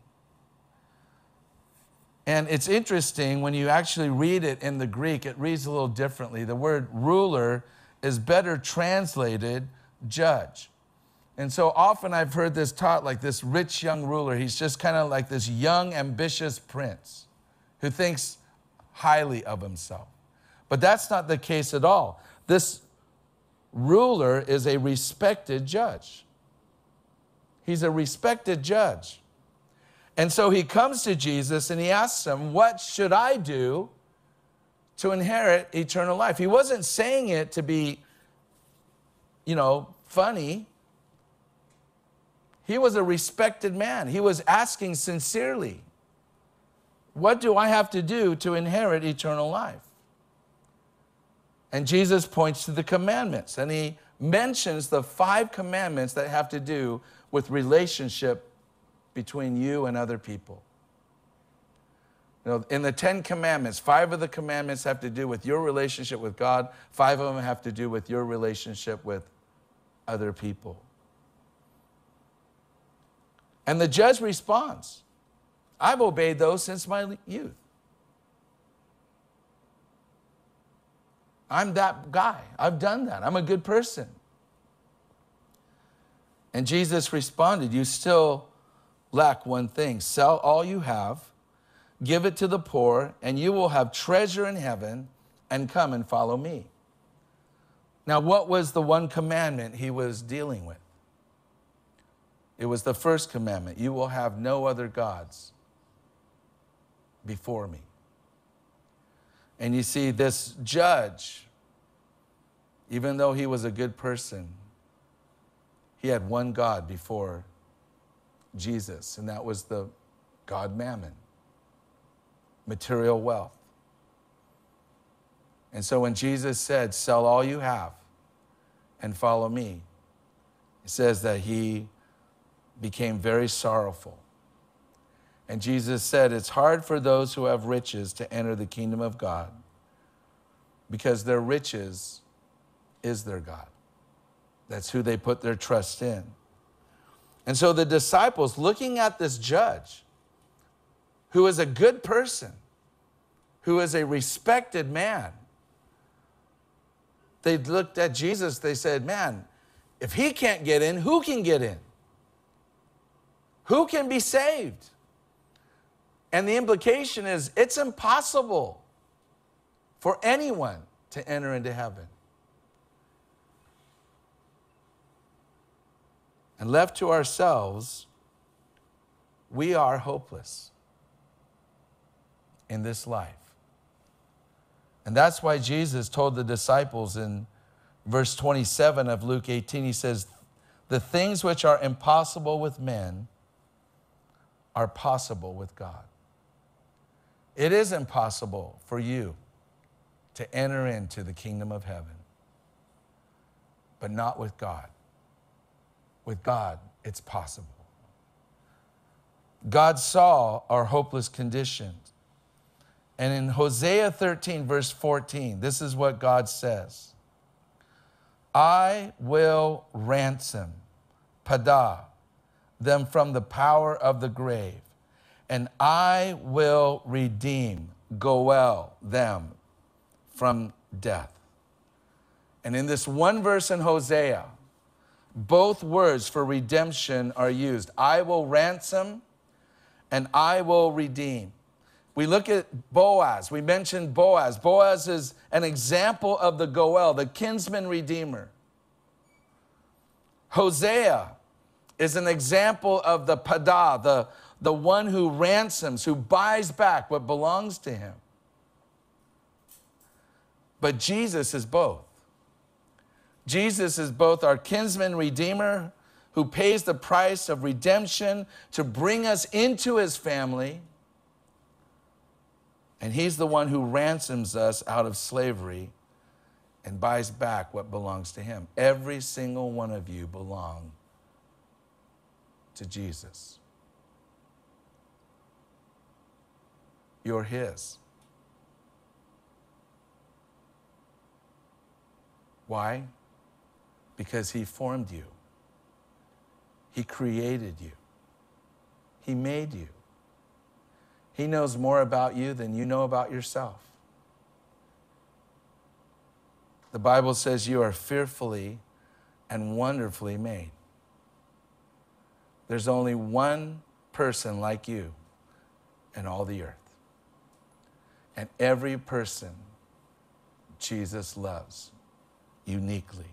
And it's interesting when you actually read it in the Greek, it reads a little differently. The word ruler is better translated judge. And so often I've heard this taught like this rich young ruler. He's just kind of like this young, ambitious prince who thinks highly of himself. But that's not the case at all. This ruler is a respected judge. He's a respected judge. And so he comes to Jesus and he asks him, what should I do to inherit eternal life? He wasn't saying it to be, you know, funny. He was a respected man. He was asking sincerely, what do I have to do to inherit eternal life? And Jesus points to the commandments, and he mentions the five commandments that have to do with relationship between you and other people. You know, in the Ten Commandments, five of the commandments have to do with your relationship with God. Five of them have to do with your relationship with other people. And the judge responds, I've obeyed those since my youth. I'm that guy. I've done that. I'm a good person. And Jesus responded, you still lack one thing. Sell all you have, give it to the poor, and you will have treasure in heaven, and come and follow me. Now, what was the one commandment he was dealing with? It was the first commandment. You will have no other gods before me. And you see, this judge, even though he was a good person, he had one God before Jesus, and that was the God Mammon, material wealth. And so when Jesus said, sell all you have and follow me, it says that he became very sorrowful. And Jesus said, it's hard for those who have riches to enter the kingdom of God because their riches is their God. That's who they put their trust in. And so the disciples, looking at this judge, who is a good person, who is a respected man, they looked at Jesus, they said, man, if he can't get in, who can get in? Who can be saved? And the implication is it's impossible for anyone to enter into heaven. And left to ourselves, we are hopeless in this life. And that's why Jesus told the disciples in verse twenty-seven of Luke eighteen, he says, the things which are impossible with men are possible with God. It is impossible for you to enter into the kingdom of heaven, but not with God. With God, it's possible. God saw our hopeless condition. And in Hosea thirteen, verse fourteen, this is what God says. I will ransom, padah, them from the power of the grave, and I will redeem, goel, them from death. And in this one verse in Hosea, both words for redemption are used. I will ransom and I will redeem. We look at Boaz. We mentioned Boaz. Boaz is an example of the goel, the kinsman redeemer. Hosea is an example of the padah, the, the one who ransoms, who buys back what belongs to him. But Jesus is both. Jesus is both our kinsman redeemer who pays the price of redemption to bring us into his family. And he's the one who ransoms us out of slavery and buys back what belongs to him. Every single one of you belong to Jesus. You're his. Why? Because he formed you. He created you. He made you. He knows more about you than you know about yourself. The Bible says you are fearfully and wonderfully made. There's only one person like you in all the earth. And every person Jesus loves uniquely.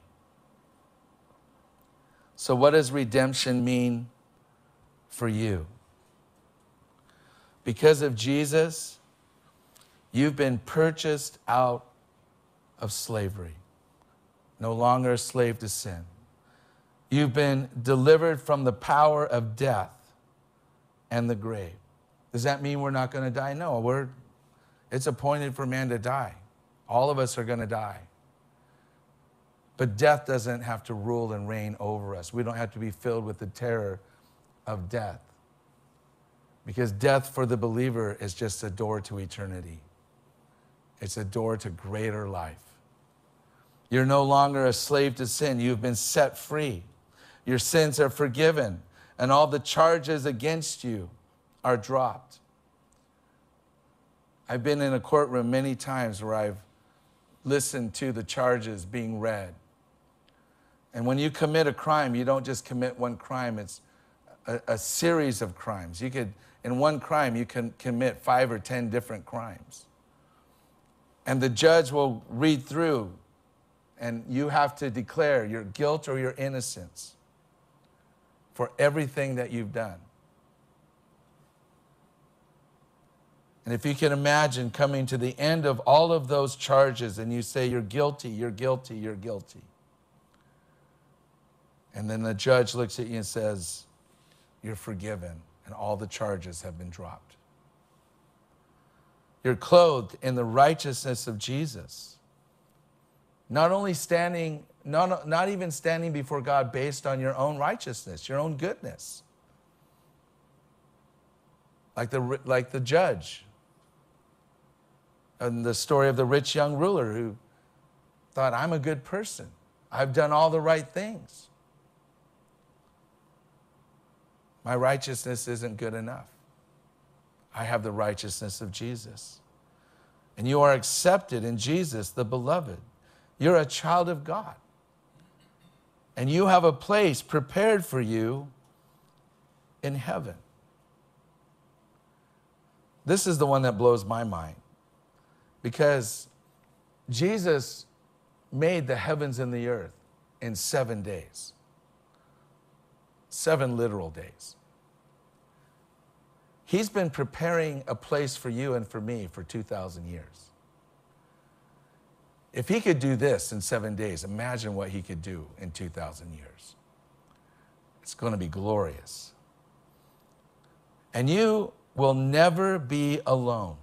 So what does redemption mean for you? Because of Jesus, you've been purchased out of slavery, no longer a slave to sin. You've been delivered from the power of death and the grave. Does that mean we're not going to die? No, we're, it's appointed for man to die. All of us are going to die. But death doesn't have to rule and reign over us. We don't have to be filled with the terror of death. Because death for the believer is just a door to eternity. It's a door to greater life. You're no longer a slave to sin. You've been set free. Your sins are forgiven, and all the charges against you are dropped. I've been in a courtroom many times where I've listened to the charges being read. And when you commit a crime, you don't just commit one crime, it's a, a series of crimes. You could, in one crime, you can commit five or ten different crimes. And the judge will read through, and you have to declare your guilt or your innocence for everything that you've done. And if you can imagine coming to the end of all of those charges and you say, you're guilty, you're guilty, you're guilty. And then the judge looks at you and says, you're forgiven, and all the charges have been dropped. You're clothed in the righteousness of Jesus. Not only standing, not, not even standing before God based on your own righteousness, your own goodness. Like the, like the judge and the story of the rich young ruler who thought, I'm a good person. I've done all the right things. My righteousness isn't good enough. I have the righteousness of Jesus. And you are accepted in Jesus, the beloved. You're a child of God. And you have a place prepared for you in heaven. This is the one that blows my mind, because Jesus made the heavens and the earth in seven days. Seven literal days. He's been preparing a place for you and for me for two thousand years. If he could do this in seven days, imagine what he could do in two thousand years. It's going to be glorious. And you will never be alone,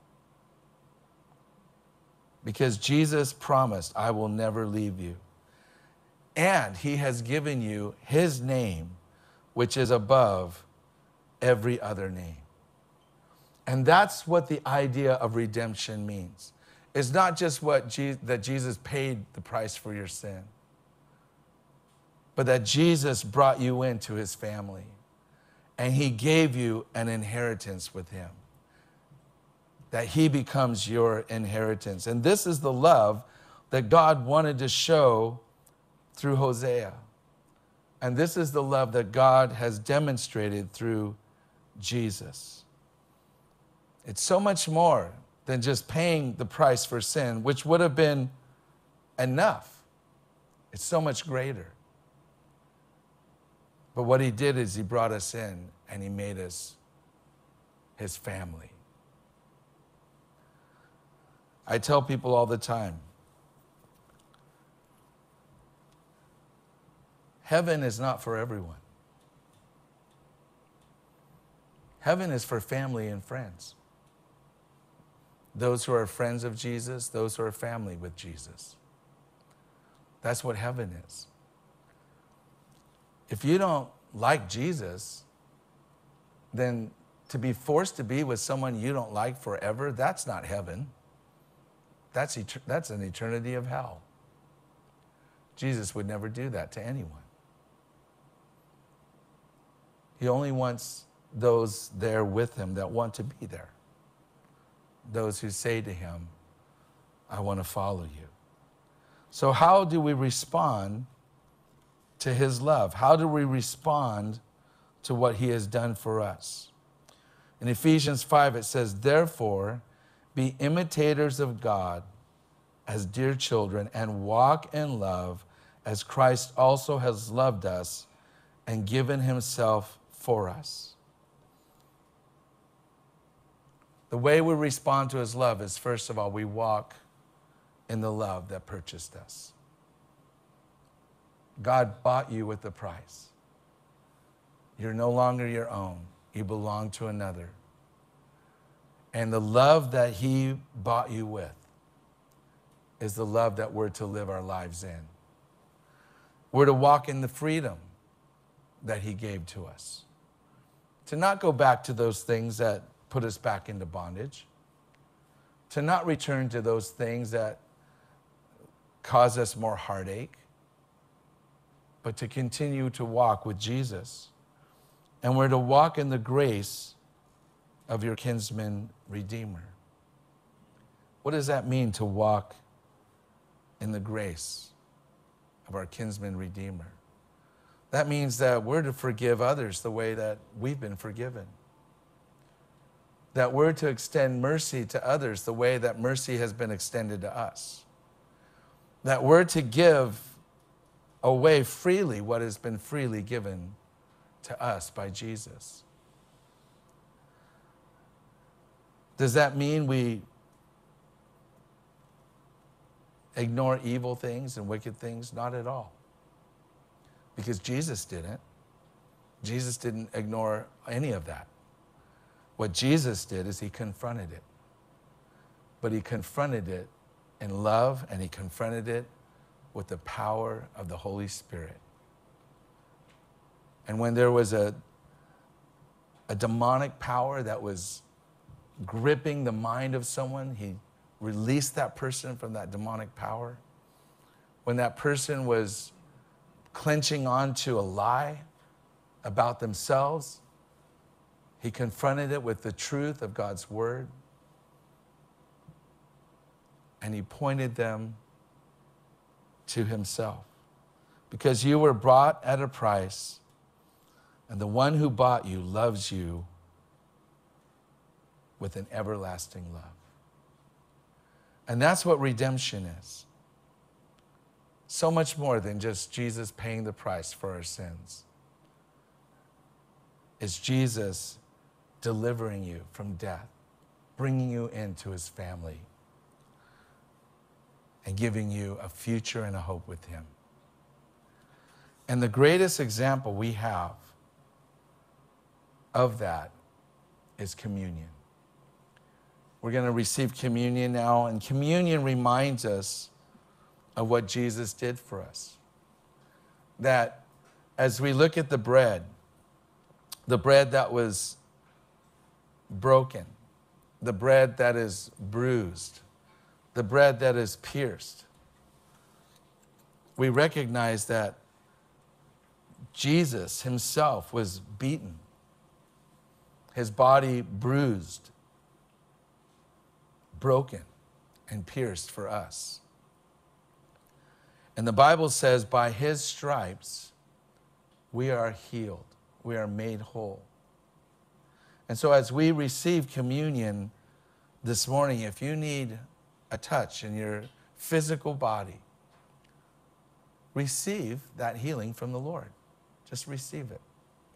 because Jesus promised, I will never leave you. And he has given you his name, which is above every other name. And that's what the idea of redemption means. It's not just what Je- that Jesus paid the price for your sin, but that Jesus brought you into his family and he gave you an inheritance with him, that he becomes your inheritance. And this is the love that God wanted to show through Hosea. And this is the love that God has demonstrated through Jesus. It's so much more than just paying the price for sin, which would have been enough. It's so much greater. But what he did is he brought us in and he made us his family. I tell people all the time, heaven is not for everyone. Heaven is for family and friends. Those who are friends of Jesus, those who are family with Jesus. That's what heaven is. If you don't like Jesus, then to be forced to be with someone you don't like forever, that's not heaven. That's, et- that's an eternity of hell. Jesus would never do that to anyone. He only wants those there with him that want to be there. Those who say to him, I want to follow you. So how do we respond to his love? How do we respond to what he has done for us? In Ephesians five, it says, therefore, be imitators of God as dear children and walk in love as Christ also has loved us and given himself for us. The way we respond to his love is, first of all, we walk in the love that purchased us. God bought you with a price. You're no longer your own. You belong to another. And the love that he bought you with is the love that we're to live our lives in. We're to walk in the freedom that he gave to us. To not go back to those things that put us back into bondage. To not return to those things that cause us more heartache, but to continue to walk with Jesus. And we're to walk in the grace of your kinsman redeemer. What does that mean, to walk in the grace of our kinsman redeemer? That means that we're to forgive others the way that we've been forgiven. That we're to extend mercy to others the way that mercy has been extended to us. That we're to give away freely what has been freely given to us by Jesus. Does that mean we ignore evil things and wicked things? Not at all. Because Jesus didn't. Jesus didn't ignore any of that. What Jesus did is he confronted it. But he confronted it in love, and he confronted it with the power of the Holy Spirit. And when there was a, a demonic power that was gripping the mind of someone, he released that person from that demonic power. When that person was clenching on to a lie, about themselves. He confronted it with the truth of God's word. And he pointed them to himself. Because you were bought at a price, and the one who bought you loves you with an everlasting love. And that's what redemption is. So much more than just Jesus paying the price for our sins. It's Jesus delivering you from death, bringing you into his family, and giving you a future and a hope with him. And the greatest example we have of that is communion. We're going to receive communion now, and communion reminds us of what Jesus did for us. That as we look at the bread, the bread that was broken, the bread that is bruised, the bread that is pierced, we recognize that Jesus himself was beaten, his body bruised, broken, and pierced for us. And the Bible says, by his stripes, we are healed. We are made whole. And so as we receive communion this morning, if you need a touch in your physical body, receive that healing from the Lord. Just receive it.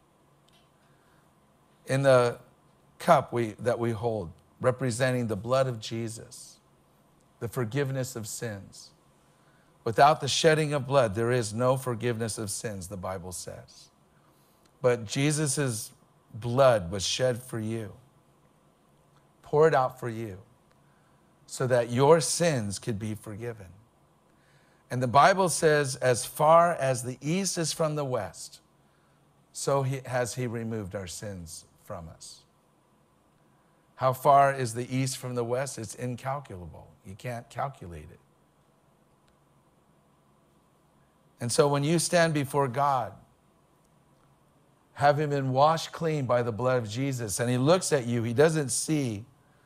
In the cup we, that we hold, representing the blood of Jesus, the forgiveness of sins. Without the shedding of blood, there is no forgiveness of sins, the Bible says. But Jesus' blood was shed for you, poured out for you, so that your sins could be forgiven. And the Bible says, as far as the east is from the west, so he, has he removed our sins from us. How far is the east from the west? It's incalculable. You can't calculate it. And so when you stand before God, having been washed clean by the blood of Jesus, and he looks at you, he doesn't see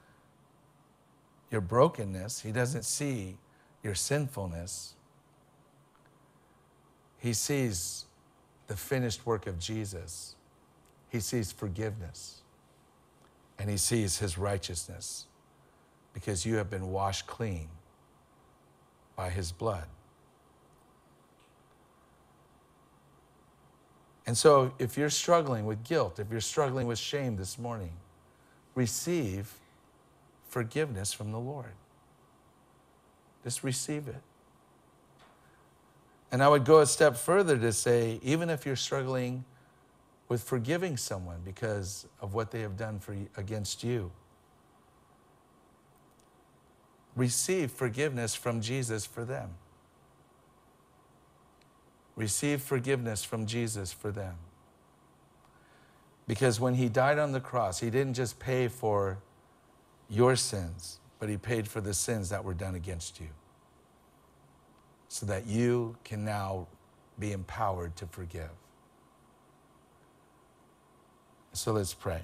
your brokenness. He doesn't see your sinfulness. He sees the finished work of Jesus. He sees forgiveness. And he sees his righteousness, because you have been washed clean by his blood. And so if you're struggling with guilt, if you're struggling with shame this morning, receive forgiveness from the Lord. Just receive it. And I would go a step further to say, even if you're struggling with forgiving someone because of what they have done for you, against you, receive forgiveness from Jesus for them. Receive forgiveness from Jesus for them. Because when he died on the cross, he didn't just pay for your sins, but he paid for the sins that were done against you, so that you can now be empowered to forgive. So let's pray.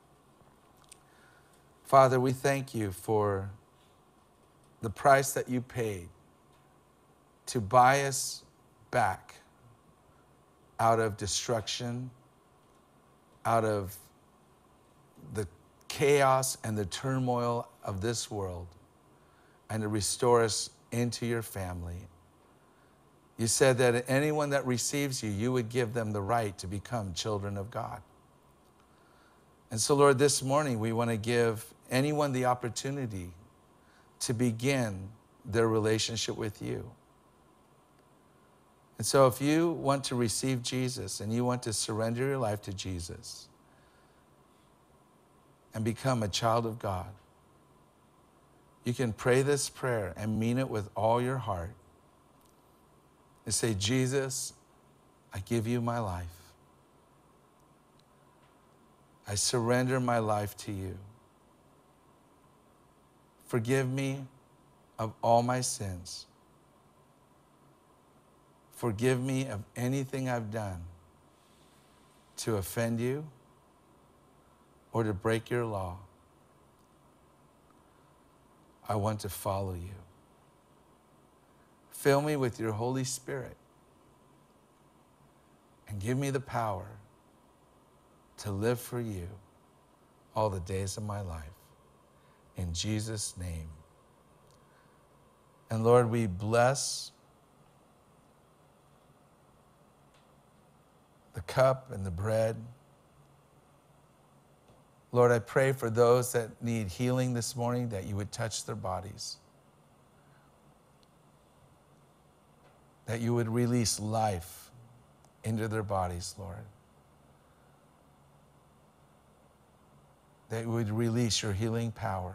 Father, we thank you for the price that you paid to buy us back out of destruction, out of the chaos and the turmoil of this world, and to restore us into your family. You said that anyone that receives you, you would give them the right to become children of God. And so, Lord, this morning we want to give anyone the opportunity to begin their relationship with you. And so if you want to receive Jesus and you want to surrender your life to Jesus and become a child of God, you can pray this prayer and mean it with all your heart. And say, Jesus, I give you my life. I surrender my life to you. Forgive me of all my sins. Forgive me of anything I've done to offend you or to break your law. I want to follow you. Fill me with your Holy Spirit and give me the power to live for you all the days of my life. In Jesus' name. And Lord, we bless the cup and the bread. Lord, I pray for those that need healing this morning, that you would touch their bodies, that you would release life into their bodies, Lord, that you would release your healing power.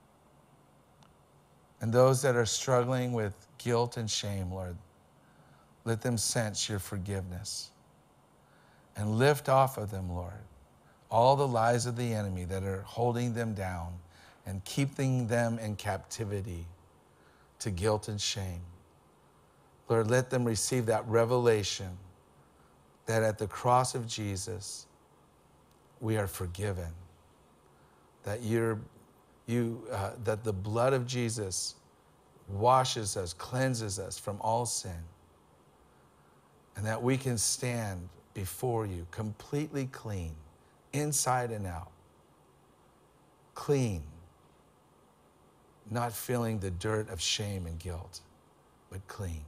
And those that are struggling with guilt and shame, Lord, let them sense your forgiveness and lift off of them, Lord, all the lies of the enemy that are holding them down and keeping them in captivity to guilt and shame. Lord, let them receive that revelation that at the cross of Jesus, we are forgiven, that you're, you, uh, that the blood of Jesus washes us, cleanses us from all sin, and that we can stand before you completely clean, inside and out, clean, not feeling the dirt of shame and guilt, but clean.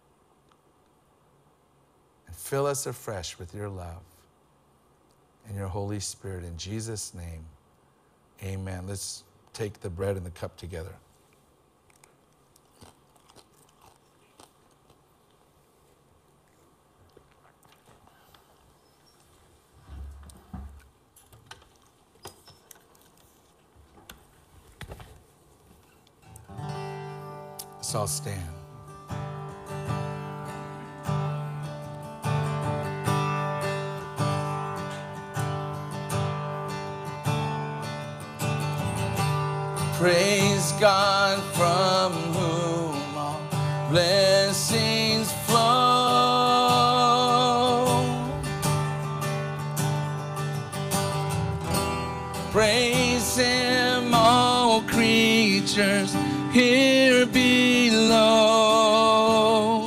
And fill us afresh with your love and your Holy Spirit. In Jesus' name, amen. Let's take the bread and the cup together. Let's all stand. Praise God from whom all blessings flow. Praise him, all creatures here below.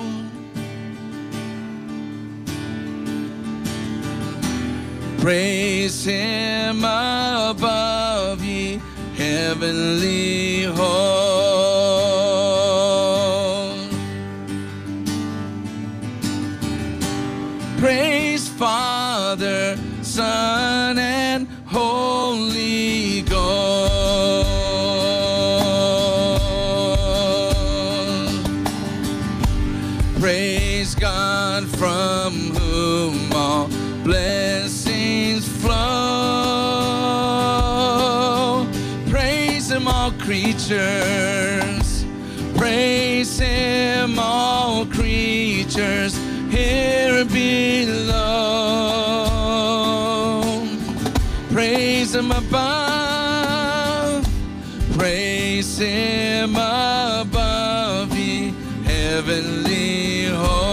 Praise him above, ye heavenly hosts. Praise Father, Son, and Holy Ghost. Praise God from whom all blessings flow. Praise him, all creatures. Praise him, all creatures here below. Praise him above. Praise him above, ye heavenly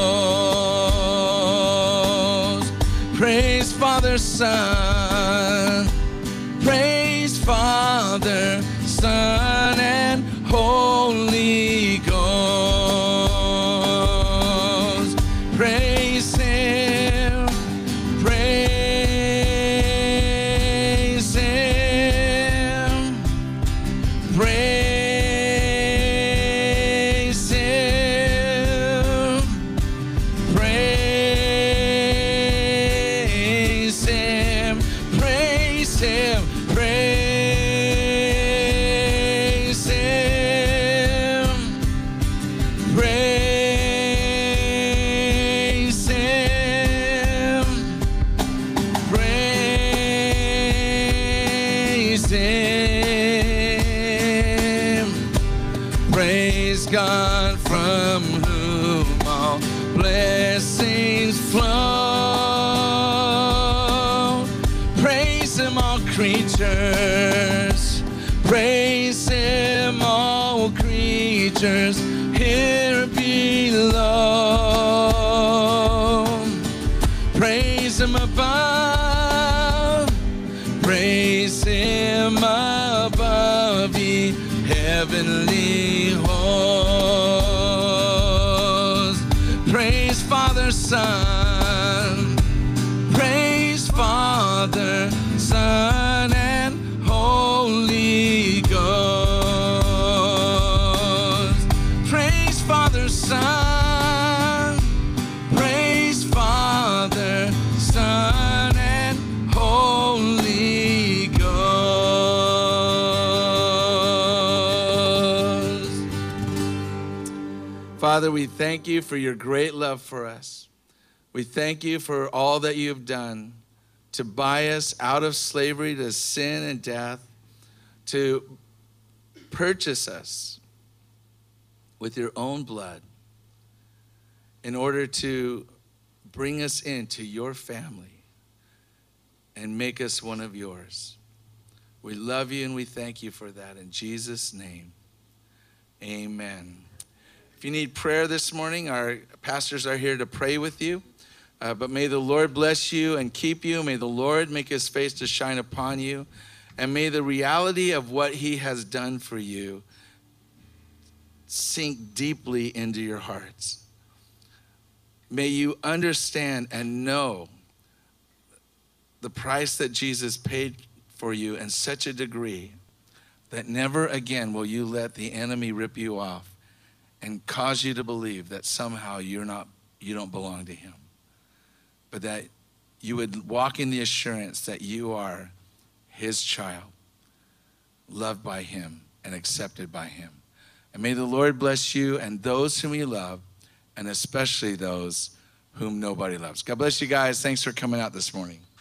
hosts. Praise Father, Son. Praise Father, Son, and Holy Ghost. Praise him, praise him, praise him, praise him, praise him, praise him, praise him, praise him. Praise God from whom all blessings flow. Praise him, all creatures. Praise him, all creatures here below. Praise him above. Praise Father, Son. Praise Father, Son, and Holy Ghost. Praise Father, Son. Praise Father, Son, and Holy Ghost. Father, we thank you for your great love for us. We thank you for all that you have done to buy us out of slavery to sin and death, to purchase us with your own blood in order to bring us into your family and make us one of yours. We love you and we thank you for that. In Jesus' name, amen. If you need prayer this morning, our pastors are here to pray with you. Uh, but may the Lord bless you and keep you. May the Lord make his face to shine upon you. And may the reality of what he has done for you sink deeply into your hearts. May you understand and know the price that Jesus paid for you in such a degree that never again will you let the enemy rip you off and cause you to believe that somehow you're not, you don't belong to him. But that you would walk in the assurance that you are his child, loved by him and accepted by him. And may the Lord bless you and those whom you love, and especially those whom nobody loves. God bless you guys. Thanks for coming out this morning.